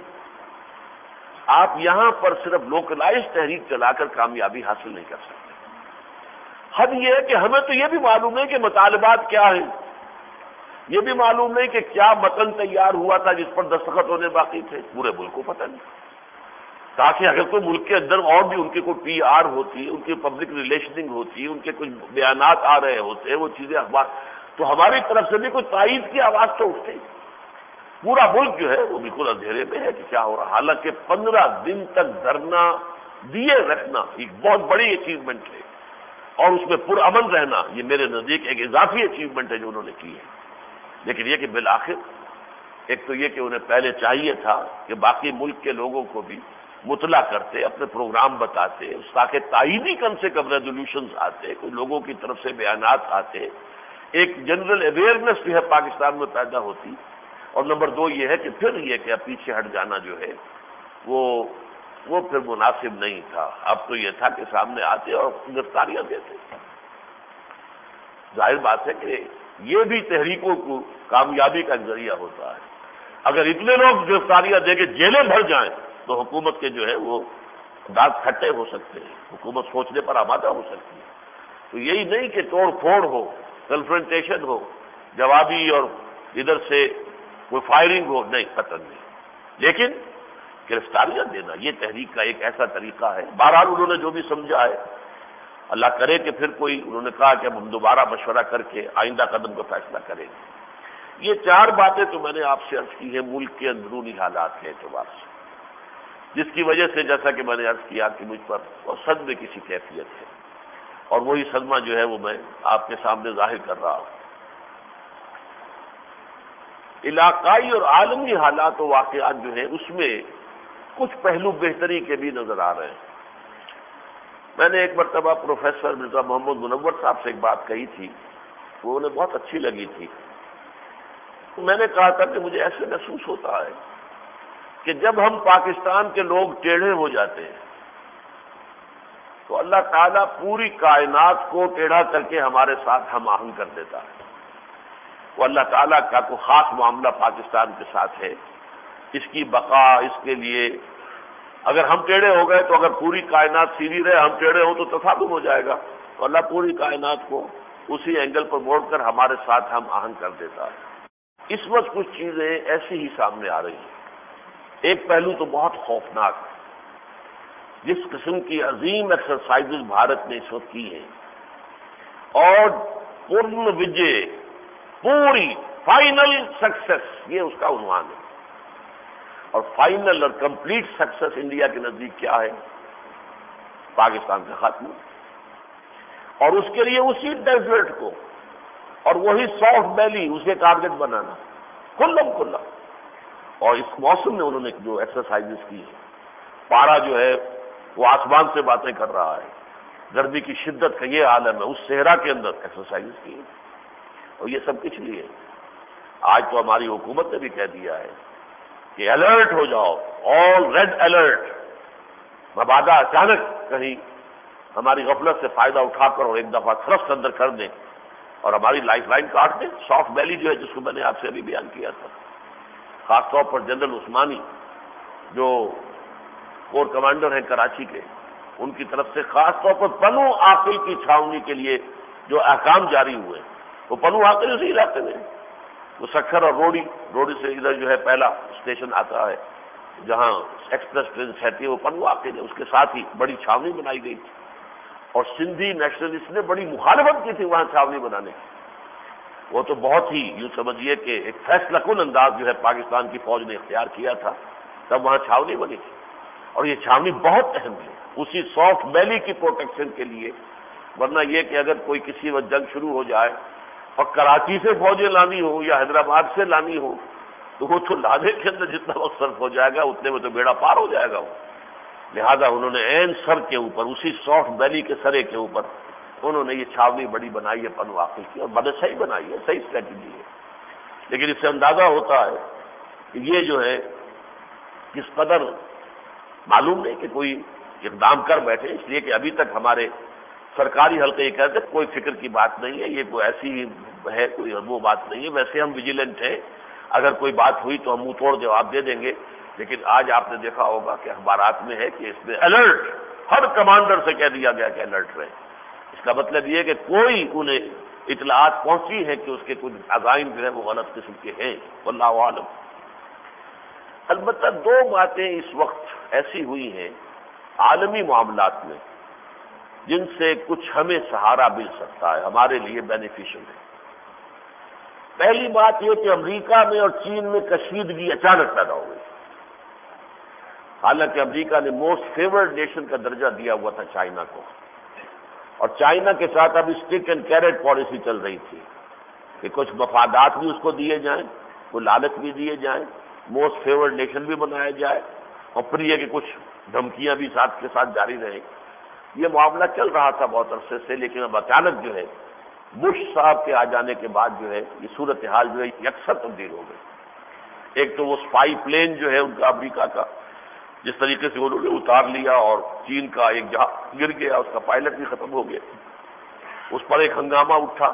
آپ یہاں پر صرف لوکلائز تحریک چلا کر کامیابی حاصل نہیں کر سکتے۔ حد یہ ہے کہ ہمیں تو یہ بھی معلوم ہے کہ مطالبات کیا ہیں، یہ بھی معلوم نہیں کہ کیا متن تیار ہوا تھا جس پر دستخط ہونے باقی تھے، پورے ملک کو پتہ نہیں. تاکہ اگر کوئی ملک کے اندر اور بھی ان کی کوئی پی آر ہوتی، ان کی پبلک ریلیشننگ ہوتی، ان کے کچھ بیانات آ رہے ہوتے، وہ چیزیں اخبار، تو ہماری طرف سے بھی کوئی تائید کی آواز تو اٹھتی. پورا ملک جو ہے وہ بالکل اندھیرے میں ہے کہ کیا ہو رہا. حالانکہ 15 دن تک دھرنا دیے رکھنا ایک بہت بڑی اچیومنٹ ہے، اور اس میں پرامن رہنا یہ میرے نزدیک ایک اضافی اچیومنٹ ہے جو انہوں نے کی ہے. لیکن یہ کہ بالآخر ایک تو یہ کہ انہیں پہلے چاہیے تھا کہ باقی ملک کے لوگوں کو بھی مطلع کرتے، اپنے پروگرام بتاتے، تاکہ تائیدی کم سے کم ریزولوشنز آتے، کوئی لوگوں کی طرف سے بیانات آتے، ایک جنرل اویئرنیس جو ہے پاکستان میں پیدا ہوتی. اور نمبر 2 یہ ہے کہ پھر یہ کہ اب پیچھے ہٹ جانا جو ہے وہ پھر مناسب نہیں تھا. اب تو یہ تھا کہ سامنے آتے اور گرفتاریاں دیتے. ظاہر بات ہے کہ یہ بھی تحریکوں کو کامیابی کا ذریعہ ہوتا ہے. اگر اتنے لوگ گرفتاریاں دے کے جیلیں بھر جائیں تو حکومت کے جو ہے وہ دانت کھٹے ہو سکتے ہیں، حکومت سوچنے پر آمادہ ہو سکتی ہے. تو یہی نہیں کہ توڑ پھوڑ ہو، کنفرنٹیشن ہو، جوابی اور ادھر سے کوئی فائرنگ ہو، نہیں، قطعا نہیں. لیکن گرفتاریاں دینا یہ تحریک کا ایک ایسا طریقہ ہے. بہرحال انہوں نے جو بھی سمجھا ہے، اللہ کرے کہ پھر کوئی، انہوں نے کہا کہ ہم دوبارہ مشورہ کر کے آئندہ قدم کا فیصلہ کریں گے. یہ 4 باتیں تو میں نے آپ سے عرض کی ہے ملک کے اندرونی حالات کے اعتبار سے، جس کی وجہ سے جیسا کہ میں نے عرض کیا کہ مجھ پر صدمے کی سی کیفیت ہے، اور وہی صدمہ جو ہے وہ میں آپ کے سامنے ظاہر کر رہا ہوں. علاقائی اور عالمی حالات و واقعات جو ہیں اس میں کچھ پہلو بہتری کے بھی نظر آ رہے ہیں. میں نے ایک مرتبہ پروفیسر مرزا محمد منور صاحب سے ایک بات کہی تھی، وہ انہیں بہت اچھی لگی تھی. تو میں نے کہا تھا کہ مجھے ایسے محسوس ہوتا ہے کہ جب ہم پاکستان کے لوگ ٹیڑھے ہو جاتے ہیں تو اللہ تعالیٰ پوری کائنات کو ٹیڑھا کر کے ہمارے ساتھ ہم آہنگ کر دیتا ہے. وہ اللہ تعالیٰ کا کوئی خاص معاملہ پاکستان کے ساتھ ہے، اس کی بقا، اس کے لیے اگر ہم ٹیڑھے ہو گئے تو اگر پوری کائنات سیدھی رہے، ہم ٹیڑھے ہوں تو تصادم ہو جائے گا. تو اللہ پوری کائنات کو اسی اینگل پر موڑ کر ہمارے ساتھ ہم آہنگ کر دیتا ہے. اس وقت کچھ چیزیں ایسی ہی سامنے آ رہی ہیں. ایک پہلو تو بہت خوفناک ہے، جس قسم کی عظیم ایکسرسائزز بھارت نے اس وقت کی ہیں، اور پورن وجے، پوری فائنل سکسس، یہ اس کا عنوان ہے. اور فائنل اور کمپلیٹ سکسس انڈیا کے نزدیک کیا ہے؟ پاکستان کا خاتمہ، اور اس کے لیے اسی ڈیزرٹ کو اور وہی سافٹ ویلی اسے ٹارگٹ بنانا کھلم کھلا. اور اس موسم میں انہوں نے جو ایکسرسائزز کی ہیں، پارا جو ہے وہ آسمان سے باتیں کر رہا ہے، گرمی کی شدت کا یہ عالم ہے، اس صحرا کے اندر ایکسرسائزز کی ہیں. اور یہ سب کچھ لیے آج تو ہماری حکومت نے بھی کہہ دیا ہے کہ الرٹ ہو جاؤ، آل ریڈ الرٹ. مبادا اچانک کہیں ہماری غفلت سے فائدہ اٹھا کر اور ایک دفعہ تھرسٹ اندر کر دیں اور ہماری لائف لائن کاٹ دیں. سافٹ ویلی جو ہے، جس کو میں نے آپ سے ابھی بیان کیا تھا، خاص طور پر جنرل عثمانی جو کور کمانڈر ہیں کراچی کے، ان کی طرف سے خاص طور پر پنو عاقل کی چھاونی کے لیے جو احکام جاری ہوئے، وہ پنو عاقل اسی علاقے میں، وہ سکھر اور روڑی سے ادھر جو ہے پہلا اسٹیشن آتا ہے جہاں ایکسپریس ٹرین چلتی ہے، وہ پنو عاقل ہے. اس کے ساتھ ہی بڑی چھاونی بنائی گئی تھی، اور سندھی نیشنلسٹ نے بڑی مخالفت کی تھی وہاں چھاونی بنانے کی. وہ تو بہت ہی یوں سمجھیے کہ ایک فیصلہ کن انداز جو ہے پاکستان کی فوج نے اختیار کیا تھا، تب وہاں چھاونی بنی تھی. اور یہ چھاونی بہت اہم ہے اسی سافٹ ویلی کی پروٹیکشن کے لیے. ورنہ یہ کہ اگر کوئی کسی وقت جنگ شروع ہو جائے اور کراچی سے فوجیں لانی ہو یا حیدرآباد سے لانی ہو تو وہ تو لانے کے اندر جتنا وقت صرف ہو جائے گا اتنے میں تو بیڑا پار ہو جائے گا. وہ لہذا انہوں نے عین سر کے اوپر، اسی سافٹ ویلی کے سرے کے اوپر انہوں نے یہ چھاونی بڑی بنائی ہے پنو عاقل کی، اور بڑے صحیح بنائی ہے، صحیح اسٹریٹجی ہے. لیکن اس سے اندازہ ہوتا ہے کہ یہ جو ہے کس قدر معلوم نہیں کہ کوئی اقدام کر بیٹھے، اس لیے کہ ابھی تک ہمارے سرکاری حلقے یہ کہتے ہیں کوئی فکر کی بات نہیں ہے، یہ کوئی ایسی ہی ہے، کوئی وہ بات نہیں ہے. ویسے ہم ویجیلنٹ ہیں، اگر کوئی بات ہوئی تو ہم منہ توڑ جواب دے دیں گے. لیکن آج آپ نے دیکھا ہوگا کہ اخبارات میں ہے کہ اس میں الرٹ، ہر کمانڈر سے کہہ دیا گیا کہ الرٹ رہے. اس اس کا مطلب یہ کہ کوئی انہیں اطلاعات پہنچی ہے کہ اس کے کچھ عزائم جو ہے وہ غلط قسم کے ہیں، واللہ عالم۔ البتہ دو باتیں اس وقت ایسی ہوئی ہیں عالمی معاملات میں جن سے کچھ ہمیں سہارا مل سکتا ہے، ہمارے لیے بینیفیشل ہے۔ پہلی بات یہ کہ امریکہ میں اور چین میں کشیدگی اچانک پیدا ہو گئی۔ حالانکہ امریکہ نے موسٹ فیورڈ نیشن کا درجہ دیا ہوا تھا چائنا کو، اور چائنا کے ساتھ اب اسٹک اینڈ کیرٹ پالیسی چل رہی تھی کہ کچھ مفادات بھی اس کو دیے جائیں، کوئی لالچ بھی دیے جائیں، موسٹ فیورڈ نیشن بھی بنایا جائے، اور پھر یہ کہ کچھ دھمکیاں بھی ساتھ کے ساتھ جاری رہیں۔ یہ معاملہ چل رہا تھا بہت عرصے سے، لیکن اب اچانک جو ہے بش صاحب کے آ جانے کے بعد جو ہے یہ صورتحال جو ہے یکسر تبدیل ہو گئی۔ ایک تو وہ اسپائی پلین جو ہے ان کا امریکہ کا، جس طریقے سے انہوں نے اتار لیا اور چین کا ایک جہاز گر گیا، اس کا پائلٹ بھی ختم ہو گیا، اس پر ایک ہنگامہ اٹھا۔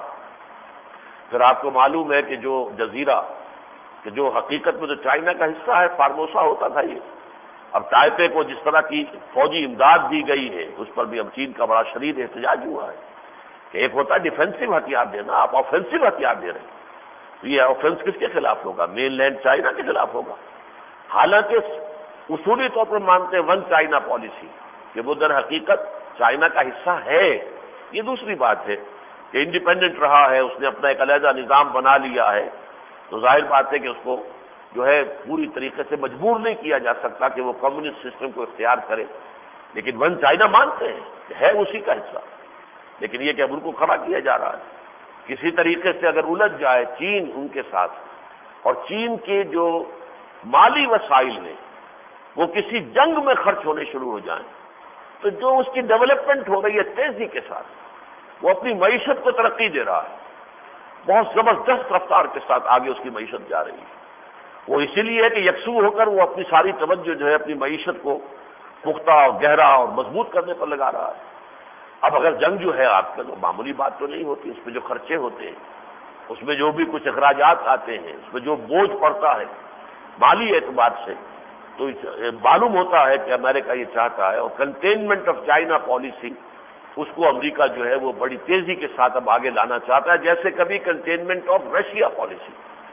پھر آپ کو معلوم ہے کہ جو جزیرہ کہ جو حقیقت میں تو چائنا کا حصہ ہے، فارموسا ہوتا تھا یہ، اب تائپے کو جس طرح کی فوجی امداد دی گئی ہے اس پر بھی اب چین کا بڑا شدید احتجاج ہوا ہے کہ ایک ہوتا ہے ڈیفینسو ہتھیار دینا، آپ آفینسو ہتھیار دے رہے ہیں، یہ آفینس کس کے خلاف ہوگا؟ مین لینڈ چائنا کے خلاف ہوگا۔ حالانکہ اصولی طور پر مانتے ہیں ون چائنا پالیسی کہ وہ در حقیقت چائنا کا حصہ ہے، یہ دوسری بات ہے کہ انڈیپینڈنٹ رہا ہے، اس نے اپنا ایک علیحدہ نظام بنا لیا ہے، تو ظاہر بات ہے کہ اس کو جو ہے پوری طریقے سے مجبور نہیں کیا جا سکتا کہ وہ کمیونسٹ سسٹم کو اختیار کرے، لیکن ون چائنا مانتے ہیں کہ ہے اسی کا حصہ، لیکن یہ کہ اب ان کو کھڑا کیا جا رہا ہے۔ کسی طریقے سے اگر الجھ جائے چین ان کے ساتھ، اور چین کے جو مالی وسائل ہیں وہ کسی جنگ میں خرچ ہونے شروع ہو جائیں، تو جو اس کی ڈیولپمنٹ ہو رہی ہے تیزی کے ساتھ، وہ اپنی معیشت کو ترقی دے رہا ہے، بہت زبردست رفتار کے ساتھ آگے اس کی معیشت جا رہی ہے، وہ اسی لیے ہے کہ یکسو ہو کر وہ اپنی ساری توجہ جو ہے اپنی معیشت کو پختہ اور گہرا اور مضبوط کرنے پر لگا رہا ہے۔ اب اگر جنگ جو ہے آپ کا معمولی بات تو نہیں ہوتی، اس میں جو خرچے ہوتے ہیں، اس میں جو بھی کچھ اخراجات آتے ہیں، اس میں جو بوجھ پڑتا ہے مالی اعتبار سے، تو معلوم ہوتا ہے کہ امریکہ یہ چاہتا ہے، اور کنٹینمنٹ آف چائنا پالیسی اس کو امریکہ جو ہے وہ بڑی تیزی کے ساتھ اب آگے لانا چاہتا ہے، جیسے کبھی کنٹینمنٹ آف رشیا پالیسی۔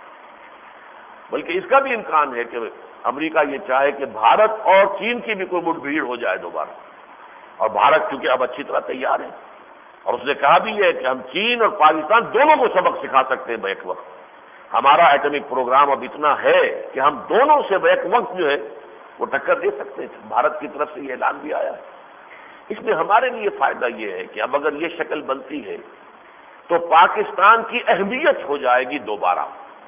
بلکہ اس کا بھی امکان ہے کہ امریکہ یہ چاہے کہ بھارت اور چین کی بھی کوئی مٹ بھیڑ ہو جائے دوبارہ، اور بھارت چونکہ اب اچھی طرح تیار ہے، اور اس نے کہا بھی ہے کہ ہم چین اور پاکستان دونوں کو سبق سکھا سکتے ہیں بیک وقت، ہمارا ایٹمک پروگرام اب اتنا ہے کہ ہم دونوں سے بیک وقت جو ہے وہ ٹکر دے سکتے ہیں۔ بھارت کی طرف سے یہ اعلان بھی آیا ہے۔ اس میں ہمارے لیے فائدہ یہ ہے کہ اب اگر یہ شکل بنتی ہے تو پاکستان کی اہمیت ہو جائے گی دوبارہ،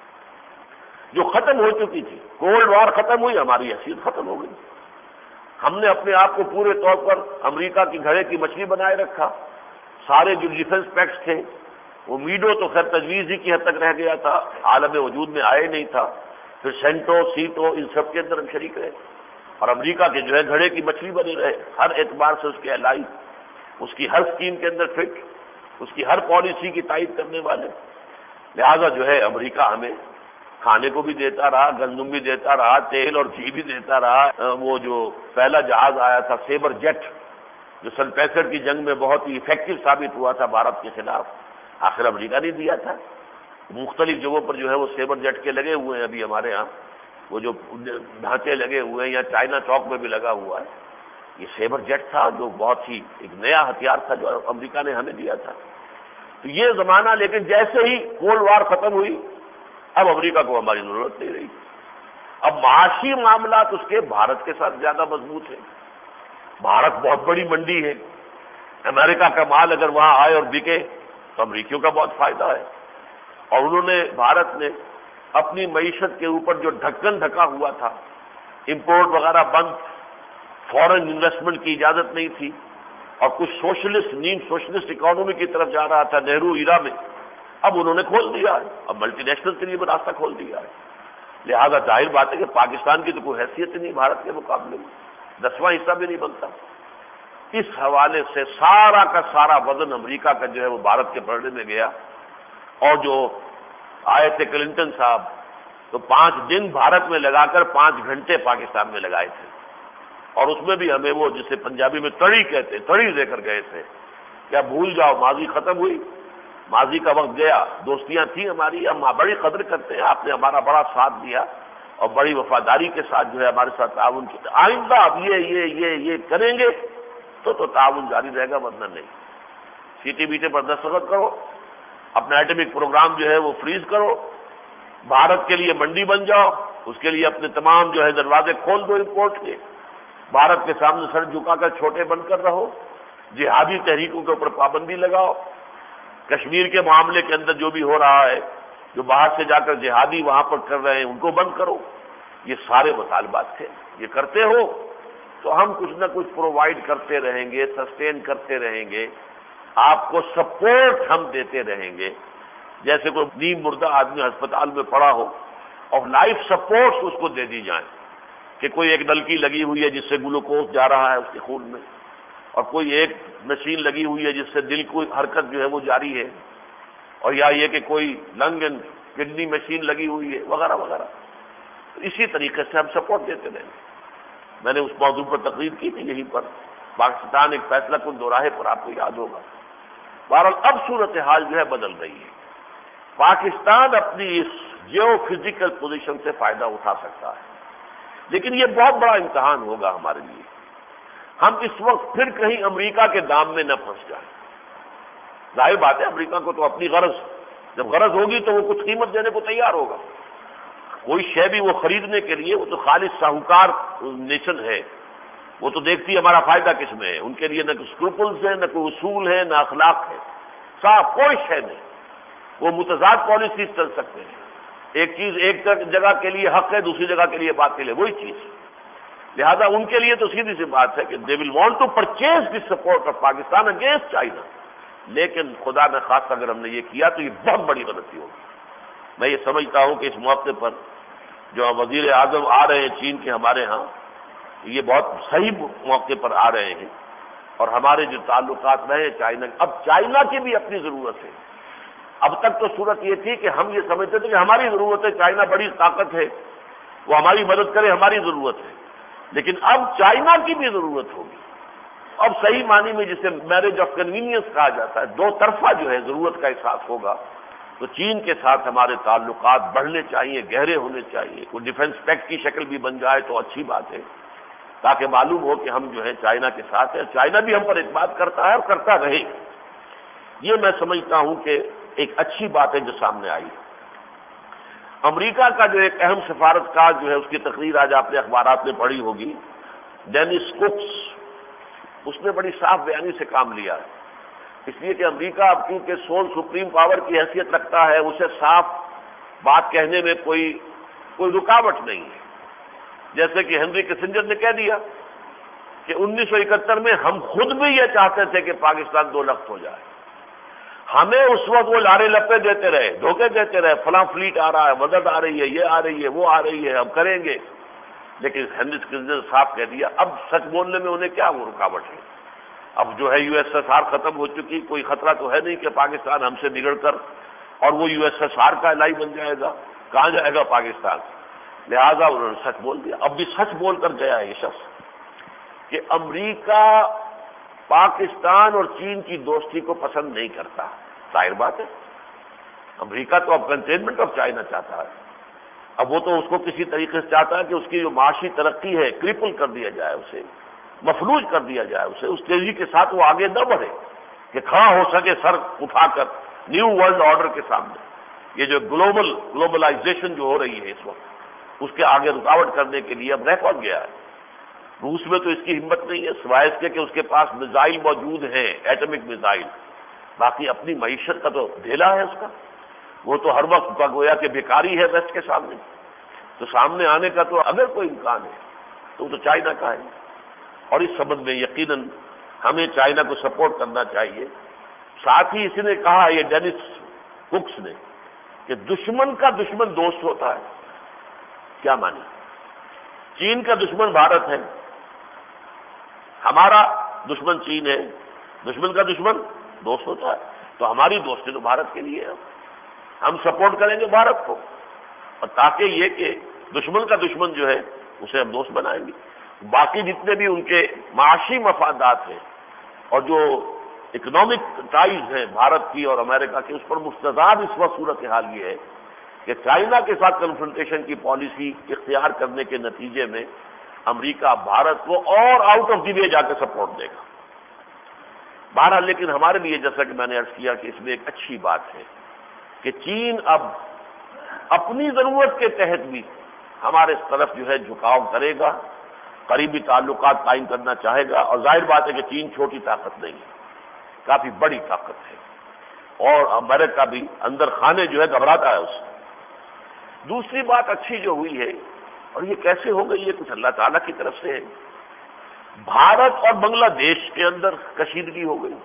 جو ختم ہو چکی تھی، کولڈ وار ختم ہوئی، ہماری حیثیت ختم ہو گئی، ہم نے اپنے آپ کو پورے طور پر امریکہ کی گھڑے کی مچھلی بنائے رکھا، سارے جو ڈیفنس پیکٹس تھے، وہ میڈو تو خیر تجویز ہی کی حد تک رہ گیا تھا، عالم وجود میں آئے نہیں تھا، پھر سینٹو سیٹو ان سب کے اندر ہم شریک رہے، اور امریکہ کے جو ہے گھڑے کی مچھلی بنے رہے، ہر اعتبار سے اس کے الائی، اس کی ہر اسکیم کے اندر فٹ، اس کی ہر پالیسی کی تائید کرنے والے، لہذا جو ہے امریکہ ہمیں کھانے کو بھی دیتا رہا، گندم بھی دیتا رہا، تیل اور گھی بھی دیتا رہا۔ وہ جو پہلا جہاز آیا تھا سیبر جیٹ، جو سن 65 کی جنگ میں بہت ہی افیکٹو ثابت ہوا تھا بھارت کے خلاف، آخر امریکہ نے دیا تھا۔ مختلف جگہوں پر جو ہے وہ سیبر جیٹ کے لگے ہوئے ہیں ابھی ہمارے ہاں، وہ جو ڈھانچے لگے ہوئے ہیں، یا چائنا چوک میں بھی لگا ہوا ہے، یہ سیبر جیٹ تھا جو بہت ہی ایک نیا ہتھیار تھا جو امریکہ نے ہمیں دیا تھا۔ تو یہ زمانہ، لیکن جیسے ہی کولڈ وار ختم ہوئی، اب امریکہ کو ہماری ضرورت نہیں رہی، اب معاشی معاملات اس کے بھارت کے ساتھ زیادہ مضبوط ہیں، بھارت بہت بڑی منڈی ہے، امریکہ کا مال اگر وہاں آئے اور بکے تو امریکیوں کا بہت فائدہ ہے، اور انہوں نے بھارت نے اپنی معیشت کے اوپر جو ڈھکن ڈھکا ہوا تھا، امپورٹ وغیرہ بند، فورن انویسٹمنٹ کی اجازت نہیں تھی، اور کچھ سوشلسٹ نیم سوشلسٹ اکانومی کی طرف جا رہا تھا نہرو ایرا میں، اب انہوں نے کھول دیا ہے، اب ملٹی نیشنل کے لیے بھی راستہ کھول دیا ہے، لہذا ظاہر بات ہے کہ پاکستان کی تو کوئی حیثیت ہی نہیں بھارت کے مقابلے میں، 10واں حصہ بھی نہیں بنتا۔ اس حوالے سے سارا کا سارا وزن امریکہ کا جو ہے وہ بھارت کے پردے میں گیا، اور جو آئے تھے کلنٹن صاحب تو 5 دن بھارت میں لگا کر 5 گھنٹے پاکستان میں لگائے تھے، اور اس میں بھی ہمیں وہ جسے پنجابی میں تڑی کہتے ہیں، تڑی دے کر گئے تھے، کیا بھول جاؤ؟ ماضی ختم ہوئی، ماضی کا وقت گیا، دوستیاں تھیں ہماری، ہم بڑی قدر کرتے ہیں، آپ نے ہمارا بڑا ساتھ دیا اور بڑی وفاداری کے ساتھ جو ہے ہمارے ساتھ تعاون کیا، آئندہ اب یہ کریں گے تو تعاون جاری رہے گا، ورنہ نہیں۔ سی ٹی بی ٹی پر دستخط کرو، اپنا ایٹمک پروگرام جو ہے وہ فریز کرو، بھارت کے لیے منڈی بن جاؤ، اس کے لیے اپنے تمام جو ہے دروازے کھول دو امپورٹ کے، بھارت کے سامنے سر جھکا کر چھوٹے بن کر رہو، جہادی تحریکوں کے اوپر پابندی لگاؤ، کشمیر کے معاملے کے اندر جو بھی ہو رہا ہے، جو باہر سے جا کر جہادی وہاں پر کر رہے ہیں ان کو بند کرو۔ یہ سارے مطالبات تھے، یہ کرتے ہو تو ہم کچھ نہ کچھ پرووائڈ کرتے رہیں گے، سسٹین کرتے رہیں گے، آپ کو سپورٹ ہم دیتے رہیں گے۔ جیسے کوئی نیم مردہ آدمی ہسپتال میں پڑا ہو اور لائف سپورٹس اس کو دے دی جائیں، کہ کوئی ایک نلکی لگی ہوئی ہے جس سے گلوکوز جا رہا ہے اس کے خون میں، اور کوئی ایک مشین لگی ہوئی ہے جس سے دل کی حرکت جو ہے وہ جاری ہے، اور یا یہ کہ کوئی لنگ اینڈ کڈنی مشین لگی ہوئی ہے، وغیرہ وغیرہ۔ تو اسی طریقے سے ہم سپورٹ دیتے رہیں گے۔ میں نے اس موضوع پر تقریر کی تھی یہیں پر، پاکستان ایک فیصلہ کن دوراہے پر، آپ کو یاد ہوگا۔ بہرحال اب صورتحال جو ہے بدل رہی ہے، پاکستان اپنی اس جیو فزیکل پوزیشن سے فائدہ اٹھا سکتا ہے، لیکن یہ بہت بڑا امتحان ہوگا ہمارے لیے۔ ہم اس وقت پھر کہیں امریکہ کے دام میں نہ پھنس جائیں۔ ظاہر بات ہے امریکہ کو تو اپنی غرض، جب غرض ہوگی تو وہ کچھ قیمت دینے کو تیار ہوگا، کوئی شے بھی وہ خریدنے کے لیے، وہ تو خالص ساہوکار نیشن ہے، وہ تو دیکھتی ہے ہمارا فائدہ کس میں ہے، ان کے لیے نہ کوئی اسکروپلز ہیں، نہ کوئی اصول ہے، نہ اخلاق ہے، صاف کوئی شے نہیں۔ وہ متضاد پالیسیز چل سکتے ہیں، ایک چیز ایک جگہ کے لیے حق ہے، دوسری جگہ کے لیے باطل ہے، وہی چیز۔ لہذا ان کے لیے تو سیدھی سی بات ہے کہ they will want to purchase the support of Pakistan against China, لیکن خدا نہ خواستہ اگر ہم نے یہ کیا تو یہ بہت بڑی غلطی ہوگی۔ میں یہ سمجھتا ہوں کہ اس موقع پر جو وزیر اعظم آ رہے ہیں چین کے ہمارے ہاں، یہ بہت صحیح موقع پر آ رہے ہیں، اور ہمارے جو تعلقات رہے چائنا، اب چائنا کی بھی اپنی ضرورت ہے۔ اب تک تو صورت یہ تھی کہ ہم یہ سمجھتے تھے کہ ہماری ضرورت ہے، چائنا بڑی طاقت ہے، وہ ہماری مدد کرے، ہماری ضرورت ہے، لیکن اب چائنا کی بھی ضرورت ہوگی۔ اب صحیح معنی میں جسے میرج آف کنوینئنس کہا جاتا ہے، دو طرفہ جو ہے ضرورت کا احساس ہوگا، تو چین کے ساتھ ہمارے تعلقات بڑھنے چاہیے، گہرے ہونے چاہیے، کوئی ڈیفنس پیکٹ کی شکل بھی بن جائے تو اچھی بات ہے، تاکہ معلوم ہو کہ ہم جو ہے چائنا کے ساتھ ہیں، چائنا بھی ہم پر اعتماد کرتا ہے اور کرتا رہے۔ یہ میں سمجھتا ہوں کہ ایک اچھی بات ہے جو سامنے آئی۔ امریکہ کا جو ایک اہم سفارتکار جو ہے، اس کی تقریر آج آپ نے اخبارات میں پڑھی ہوگی، ڈینس کوکس، اس نے بڑی صاف بیانی سے کام لیا ہے، اس لیے کہ امریکہ اب کیونکہ سول سپریم پاور کی حیثیت رکھتا ہے، اسے صاف بات کہنے میں کوئی رکاوٹ نہیں ہے۔ جیسے کہ ہنری کسنجر نے کہہ دیا کہ 1971 میں ہم خود بھی یہ چاہتے تھے کہ پاکستان دو لخت ہو جائے، ہمیں اس وقت وہ لارے لپے دیتے رہے، دھوکے دیتے رہے، فلاں فلیٹ آ رہا ہے، مدد آ رہی ہے، یہ آ رہی ہے، وہ آ رہی ہے، ہم کریں گے، لیکن ہنری کسنجر نے صاف کہہ دیا اب سچ بولنے میں انہیں کیا وہ رکاوٹ ہے۔ اب جو ہے یو ایس ایس آر ختم ہو چکی، کوئی خطرہ تو ہے نہیں کہ پاکستان ہم سے بگڑ کر اور وہ یو ایس ایس آر کا الہی بن جائے گا، کہاں جائے گا پاکستان؟ لہذا انہوں نے سچ بول دیا۔ اب بھی سچ بول کر گیا ہے یہ شخص کہ امریکہ پاکستان اور چین کی دوستی کو پسند نہیں کرتا۔ ظاہر بات ہے، امریکہ تو اب کنٹینمنٹ آف چائنا چاہتا ہے، اب وہ تو اس کو کسی طریقے سے چاہتا ہے کہ اس کی جو معاشی ترقی ہے کرپل کر دیا جائے، اسے مفلوج کر دیا جائے، اسے اس تیزی کے ساتھ وہ آگے نہ بڑھے کہ کھڑا ہو سکے سر اٹھا کر نیو ورلڈ آرڈر کے سامنے۔ یہ جو گلوبلائزیشن جو ہو رہی ہے اس وقت، اس کے آگے رکاوٹ کرنے کے لیے اب رہ کون گیا ہے؟ روس میں تو اس کی ہمت نہیں ہے، سوائے اس کے کہ اس کے پاس میزائل موجود ہیں، ایٹمک میزائل، باقی اپنی معیشت کا تو ڈھیلا ہے اس کا، وہ تو ہر وقت کا گویا کہ بیکاری ہے ویسٹ کے سامنے، تو سامنے آنے کا تو اگر کوئی امکان ہے تو وہ تو چائنا کا ہے، اور اس سبب میں یقیناً ہمیں چائنا کو سپورٹ کرنا چاہیے۔ ساتھ ہی اسی نے کہا، یہ ڈینس کوکس نے، کہ دشمن کا دشمن دوست ہوتا ہے۔ کیا مانی؟ چین کا دشمن بھارت ہے، ہمارا دشمن چین ہے، دشمن کا دشمن دوست ہوتا ہے، تو ہماری دوستی تو بھارت کے لیے ہے، ہم سپورٹ کریں گے بھارت کو، اور تاکہ یہ کہ دشمن کا دشمن جو ہے اسے ہم دوست بنائیں گے۔ باقی جتنے بھی ان کے معاشی مفادات ہیں اور جو اکنامک ٹائز ہیں بھارت کی اور امریکہ کی، اس پر مستضاد اس وقت صورتحال یہ ہے کہ چائنا کے ساتھ کنفرنٹیشن کی پالیسی اختیار کرنے کے نتیجے میں امریکہ بھارت کو اور آؤٹ آف دی وے جا کے سپورٹ دے گا۔ بہرحال لیکن ہمارے لیے جیسا کہ میں نے عرض کیا کہ اس میں ایک اچھی بات ہے کہ چین اب اپنی ضرورت کے تحت بھی ہمارے اس طرف جو ہے جھکاؤ کرے گا، قریبی تعلقات قائم کرنا چاہے گا، اور ظاہر بات ہے کہ چین چھوٹی طاقت نہیں ہے، کافی بڑی طاقت ہے، اور امریکہ بھی اندر خانے جو ہے گھبراتا ہے اس سے۔ دوسری بات اچھی جو ہوئی ہے، اور یہ کیسے ہو گئی، یہ کچھ اللہ تعالیٰ کی طرف سے ہے، بھارت اور بنگلہ دیش کے اندر کشیدگی ہو گئی،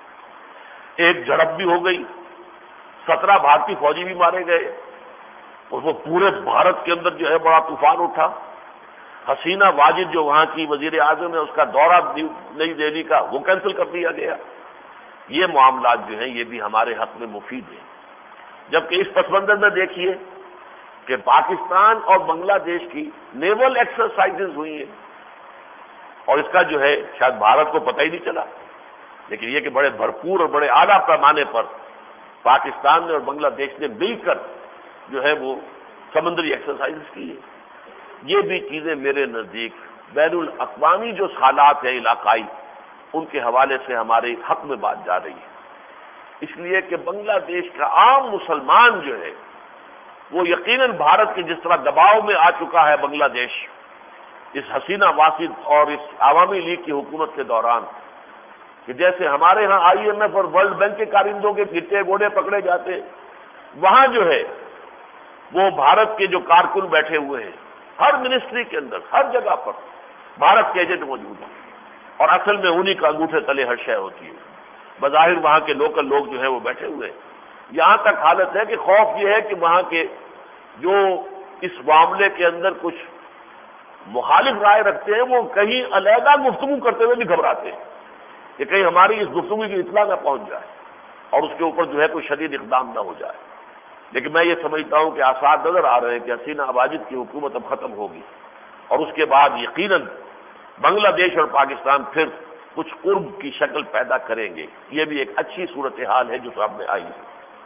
ایک جھڑپ بھی ہو گئی، 17 بھارتی فوجی بھی مارے گئے، اور وہ پورے بھارت کے اندر جو ہے بڑا طوفان اٹھا۔ حسینہ واجد جو وہاں کی وزیر اعظم ہے، اس کا دورہ نئی دہلی کا وہ کینسل کر دیا گیا۔ یہ معاملات جو ہیں یہ بھی ہمارے حق میں مفید ہیں، جبکہ اس پس منظر میں دیکھیے کہ پاکستان اور بنگلہ دیش کی نیول ایکسرسائزز ہوئی ہیں، اور اس کا جو ہے شاید بھارت کو پتہ ہی نہیں چلا، لیکن یہ کہ بڑے بھرپور اور بڑے اعلیٰ پیمانے پر پاکستان نے اور بنگلہ دیش نے مل کر جو ہے وہ سمندری ایکسرسائزز کی ہے۔ یہ بھی چیزیں میرے نزدیک بین الاقوامی جو حالات ہیں علاقائی، ان کے حوالے سے ہمارے حق میں بات جا رہی ہے، اس لیے کہ بنگلہ دیش کا عام مسلمان جو ہے وہ یقیناً بھارت کے جس طرح دباؤ میں آ چکا ہے بنگلہ دیش اس حسینہ واسد اور اس عوامی لیگ کی حکومت کے دوران، کہ جیسے ہمارے ہاں IMF اور ورلڈ بینک کے کارندوں کے گٹے گوڑے پکڑے جاتے، وہاں جو ہے وہ بھارت کے جو کارکن بیٹھے ہوئے ہیں، ہر منسٹری کے اندر ہر جگہ پر بھارت کے ایجنٹ موجود ہیں، اور اصل میں انہی کا انگوٹھے تلے ہر شے ہوتی ہے، بظاہر وہاں کے لوکل لوگ جو ہیں وہ بیٹھے ہوئے ہیں۔ یہاں تک حالت ہے کہ خوف یہ ہے کہ وہاں کے جو اس معاملے کے اندر کچھ مخالف رائے رکھتے ہیں، وہ کہیں علیحدہ گفتگو کرتے ہوئے بھی گھبراتے ہیں کہ کہیں ہماری اس گفتگو کی اطلاع نہ پہنچ جائے اور اس کے اوپر جو ہے کوئی شدید اقدام نہ ہو جائے۔ لیکن میں یہ سمجھتا ہوں کہ آثار نظر آ رہے ہیں کہ حسینہ واجد کی حکومت اب ختم ہوگی، اور اس کے بعد یقیناً بنگلہ دیش اور پاکستان پھر کچھ قرب کی شکل پیدا کریں گے۔ یہ بھی ایک اچھی صورتحال ہے جو سامنے آئی ہے۔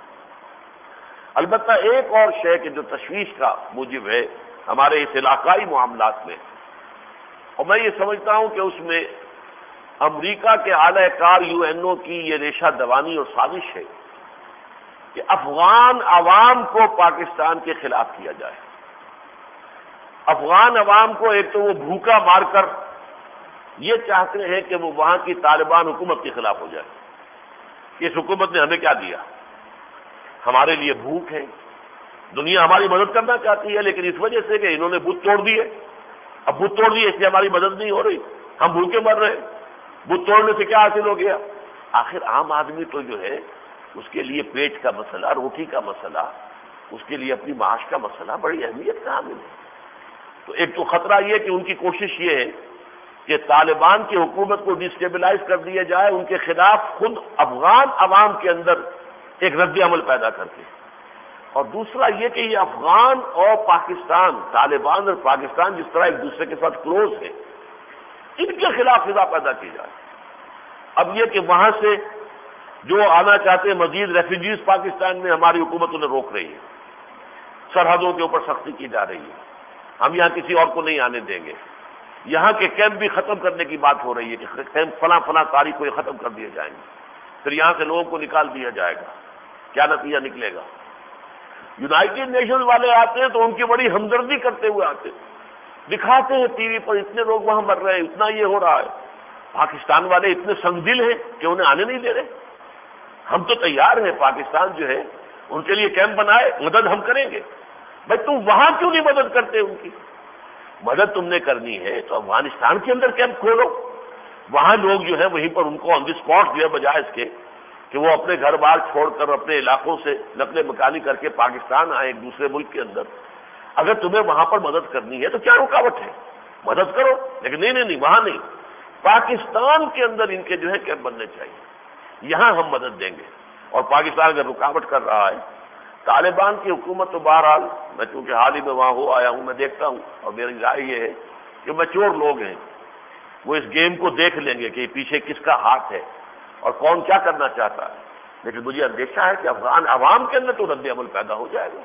البتہ ایک اور شے کہ جو تشویش کا موجب ہے ہمارے اس علاقائی معاملات میں، اور میں یہ سمجھتا ہوں کہ اس میں امریکہ کے اعلی کار UNO کی یہ ریشہ دوانی اور سازش ہے کہ افغان عوام کو پاکستان کے خلاف کیا جائے۔ افغان عوام کو ایک تو وہ بھوکا مار کر یہ چاہتے ہیں کہ وہ وہاں کی طالبان حکومت کے خلاف ہو جائے، کہ اس حکومت نے ہمیں کیا دیا، ہمارے لیے بھوک ہے، دنیا ہماری مدد کرنا چاہتی ہے، لیکن اس وجہ سے کہ انہوں نے بت توڑ دیے، اب بت توڑ دیے اس لیے ہماری مدد نہیں ہو رہی، ہم بھوکے مر رہے ہیں۔ بت توڑنے سے کیا حاصل ہو گیا؟ آخر عام آدمی تو جو ہے اس کے لیے پیٹ کا مسئلہ، روٹی کا مسئلہ، اس کے لیے اپنی معاش کا مسئلہ بڑی اہمیت کا حامل ہے۔ تو ایک تو خطرہ یہ کہ ان کی کوشش یہ ہے کہ طالبان کی حکومت کو ڈسٹیبلائز کر دیا جائے، ان کے خلاف خود افغان عوام کے اندر ایک رد عمل پیدا کر کے، اور دوسرا یہ کہ یہ افغان اور پاکستان، طالبان اور پاکستان جس طرح ایک دوسرے کے ساتھ کلوز ہے، ان کے خلاف فضا پیدا کی جائے۔ اب یہ کہ وہاں سے جو آنا چاہتے ہیں مزید ریفیوجیز پاکستان میں، ہماری حکومت انہیں روک رہی ہے، سرحدوں کے اوپر سختی کی جا رہی ہے، ہم یہاں کسی اور کو نہیں آنے دیں گے، یہاں کے کیمپ بھی ختم کرنے کی بات ہو رہی ہے کہ کیمپ فلاں تاریخ کو یہ ختم کر دیے جائیں گے، پھر یہاں سے لوگوں کو نکال دیا جائے گا۔ کیا نتیجہ نکلے گا؟ یونائٹڈ نیشنز والے آتے ہیں تو ان کی بڑی ہمدردی کرتے ہوئے آتے ہیں، دکھاتے ہیں ٹی وی پر اتنے لوگ وہاں مر رہے ہیں، اتنا یہ ہو رہا ہے۔ پاکستان والے اتنے سنگدل ہیں کہ انہیں آنے نہیں دے رہے۔ ہم تو تیار ہیں، پاکستان جو ہے ان کے لیے کیمپ بنائے، مدد ہم کریں گے۔ بھائی تم وہاں کیوں نہیں مدد کرتے؟ ان کی مدد تم نے کرنی ہے تو افغانستان کے اندر کیمپ کھولو، وہاں لوگ جو ہے وہیں پر ان کو آن دی اسپاٹ جو ہے، بجائے اس کے کہ وہ اپنے گھر بار چھوڑ کر اپنے علاقوں سے نقل مکانی کر کے پاکستان آئے ایک دوسرے ملک کے اندر۔ اگر تمہیں وہاں پر مدد کرنی ہے تو کیا رکاوٹ ہے؟ مدد کرو، لیکن نہیں وہاں نہیں، پاکستان کے اندر ان کے جو ہے کیمپ بننے چاہیے، یہاں ہم مدد دیں گے۔ اور پاکستان اگر رکاوٹ کر رہا ہے، طالبان کی حکومت تو بہرحال، میں چونکہ حال ہی میں وہاں ہو آیا ہوں، میں دیکھتا ہوں، اور میری رائے یہ ہے کہ میچور لوگ ہیں، وہ اس گیم کو دیکھ لیں گے کہ پیچھے کس کا ہاتھ ہے، اور کون کیا کرنا چاہتا ہے، لیکن مجھے اندیشہ ہے کہ افغان عوام کے اندر تو رد عمل پیدا ہو جائے گا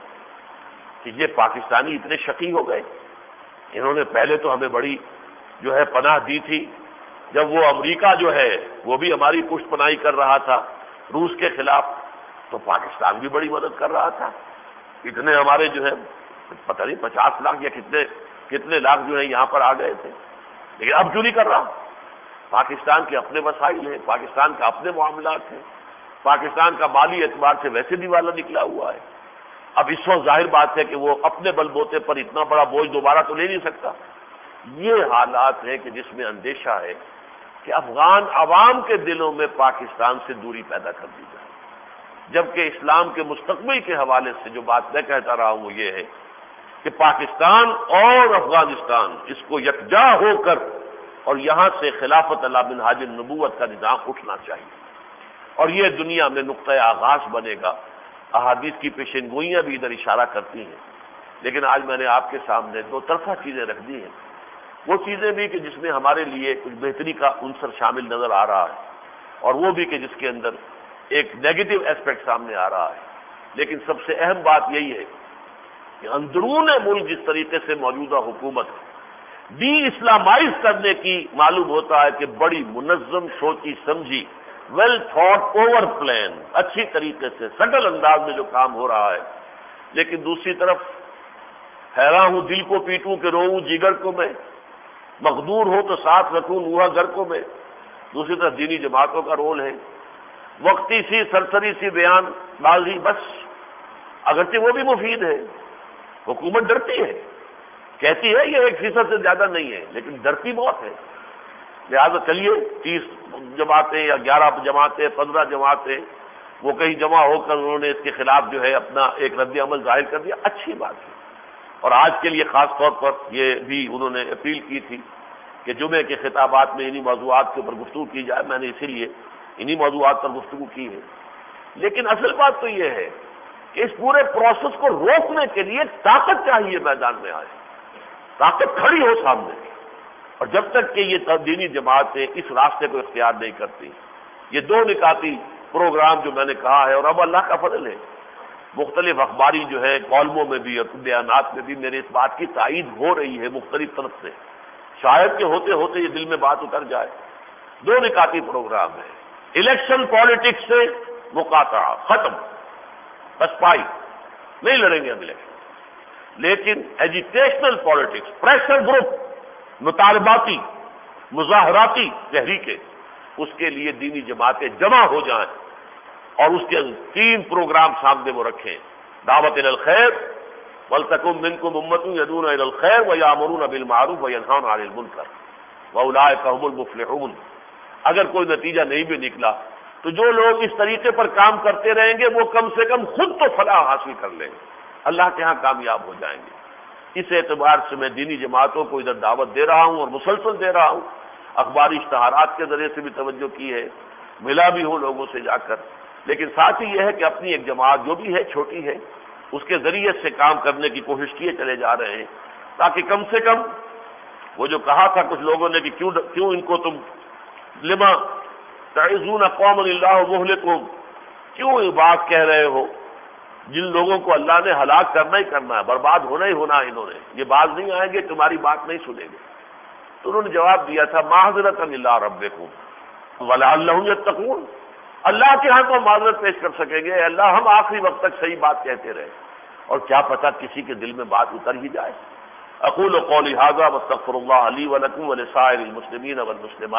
کہ یہ پاکستانی اتنے شقی ہو گئے، انہوں نے پہلے تو ہمیں بڑی جو ہے پناہ دی تھی، جب وہ امریکہ جو ہے وہ بھی ہماری پشت پناہی کر رہا تھا روس کے خلاف، تو پاکستان بھی بڑی مدد کر رہا تھا، اتنے ہمارے جو ہے پتہ نہیں 50 لاکھ یا کتنے لاکھ جو ہے یہاں پر آ گئے تھے، لیکن اب جو نہیں کر رہا۔ پاکستان کے اپنے وسائل ہیں، پاکستان کا اپنے معاملات ہیں، پاکستان کا مالی اعتبار سے ویسے دیوالا نکلا ہوا ہے، اب اس وقت ظاہر بات ہے کہ وہ اپنے بل بوتے پر اتنا بڑا بوجھ دوبارہ تو لے نہیں سکتا۔ یہ حالات ہیں کہ جس میں اندیشہ ہے کہ افغان عوام کے دلوں میں پاکستان سے دوری پیدا کر دی جائے، جبکہ اسلام کے مستقبل کے حوالے سے جو بات میں کہتا رہا ہوں وہ یہ ہے کہ پاکستان اور افغانستان اس کو یکجا ہو کر اور یہاں سے خلافت علی منہاج النبوت کا نظام اٹھنا چاہیے، اور یہ دنیا میں نقطۂ آغاز بنے گا۔ احادیث کی پیشین گوئیاں بھی ادھر اشارہ کرتی ہیں، لیکن آج میں نے آپ کے سامنے دو طرفہ چیزیں رکھ دی ہیں، وہ چیزیں بھی کہ جس میں ہمارے لیے کچھ بہتری کا عنصر شامل نظر آ رہا ہے، اور وہ بھی کہ جس کے اندر ایک نیگیٹو ایسپیکٹ سامنے آ رہا ہے، لیکن سب سے اہم بات یہی ہے کہ اندرون ملک جس طریقے سے موجودہ حکومت ڈی اسلامائز کرنے کی معلوم ہوتا ہے کہ بڑی منظم سوچی سمجھی ویل تھاٹ اوور پلان اچھی طریقے سے سٹل انداز میں جو کام ہو رہا ہے، لیکن دوسری طرف حیران ہوں دل کو پیٹوں کہ روؤں جگر کو میں، مقدور ہو تو ساتھ رکھوں نوحہ گھر کو میں۔ دوسری طرف دینی جماعتوں کا رول ہے، وقتی سی سرسری سی بیان بازی بس، اگرچہ وہ بھی مفید ہے، حکومت ڈرتی ہے، کہتی ہے یہ 1% سے زیادہ نہیں ہے، لیکن ڈرتی بہت ہے، لہٰذا چلیے 30 جماعتیں یا 11 جماعتیں 15 جماعتیں وہ کہیں جمع ہو کر انہوں نے اس کے خلاف جو ہے اپنا ایک رد عمل ظاہر کر دیا، اچھی بات ہے۔ اور آج کے لیے خاص طور پر یہ بھی انہوں نے اپیل کی تھی کہ جمعے کے خطابات میں انہی موضوعات کے اوپر گفتگو کی جائے، میں نے اسی لیے انہی موضوعات پر گفتگو کی ہے، لیکن اصل بات تو یہ ہے کہ اس پورے پروسیس کو روکنے کے لیے طاقت چاہیے، میدان میں آئے، طاقت کھڑی ہو سامنے، اور جب تک کہ یہ دینی جماعتیں اس راستے کو اختیار نہیں کرتی، یہ دو نکاتی پروگرام جو میں نے کہا ہے، اور اب اللہ کا فضل ہے مختلف اخباری جو ہے کالموں میں بھی اور بیانات میں بھی میرے اس بات کی تائید ہو رہی ہے مختلف طرف سے، شاید کہ ہوتے ہوتے یہ دل میں بات اتر جائے۔ دو نکاتی پروگرام ہے، الیکشن پالیٹکس سے مقاطعہ ختم، بس پائی نہیں لڑیں گے ہم الیکشن، لیکن ایجیٹیشنل پالیٹکس، پریشر گروپ، مطالباتی مظاہراتی تحریکیں، اس کے لیے دینی جماعتیں جمع ہو جائیں اور اس کے 3 پروگرام سامنے وہ رکھیں، دعوت الی الخیر، وَلْتَكُن مِّنكُمْ أُمَّةٌ يَدْعُونَ إِلَى الْخَيْرِ وَيَأْمُرُونَ بِالْمَعْرُوفِ وَيَنْهَوْنَ عَنِ الْمُنكَرِ وَأُولَٰئِكَ هُمُ الْمُفْلِحُونَ۔ اگر کوئی نتیجہ نہیں بھی نکلا تو جو لوگ اس طریقے پر کام کرتے رہیں گے وہ کم سے کم خود تو فلاح حاصل کر لیں گے، اللہ کے ہاں کامیاب ہو جائیں گے۔ اس اعتبار سے میں دینی جماعتوں کو ادھر دعوت دے رہا ہوں اور مسلسل دے رہا ہوں، اخباری اشتہارات کے ذریعے سے بھی توجہ کی ہے، ملا بھی ہوں لوگوں سے جا کر، لیکن ساتھ ہی یہ ہے کہ اپنی ایک جماعت جو بھی ہے چھوٹی ہے اس کے ذریعے سے کام کرنے کی کوشش کیے چلے جا رہے ہیں، تاکہ کم سے کم وہ جو کہا تھا کچھ لوگوں نے کہ کیوں ان کو تم لما تعظون قوما اللہ مہلکہم، کیوں یہ بات کہہ رہے ہو، جن لوگوں کو اللہ نے ہلاک کرنا ہی کرنا ہے، برباد ہونا ہی ہونا ہے، انہوں نے یہ باز نہیں آئیں گے، تمہاری بات نہیں سنیں گے۔ تو انہوں نے جواب دیا تھا معذرۃ الی ربکم ولعلہم یتقون، اللہ کے ہاں تو معذرت پیش کر سکیں گے، اللہ ہم آخری وقت تک صحیح بات کہتے رہے، اور کیا پتہ کسی کے دل میں بات اتر ہی جائے۔ اقول قولی ھذا واستغفر اللہ لی ولکم ولسائر المسلمین والمسلمات۔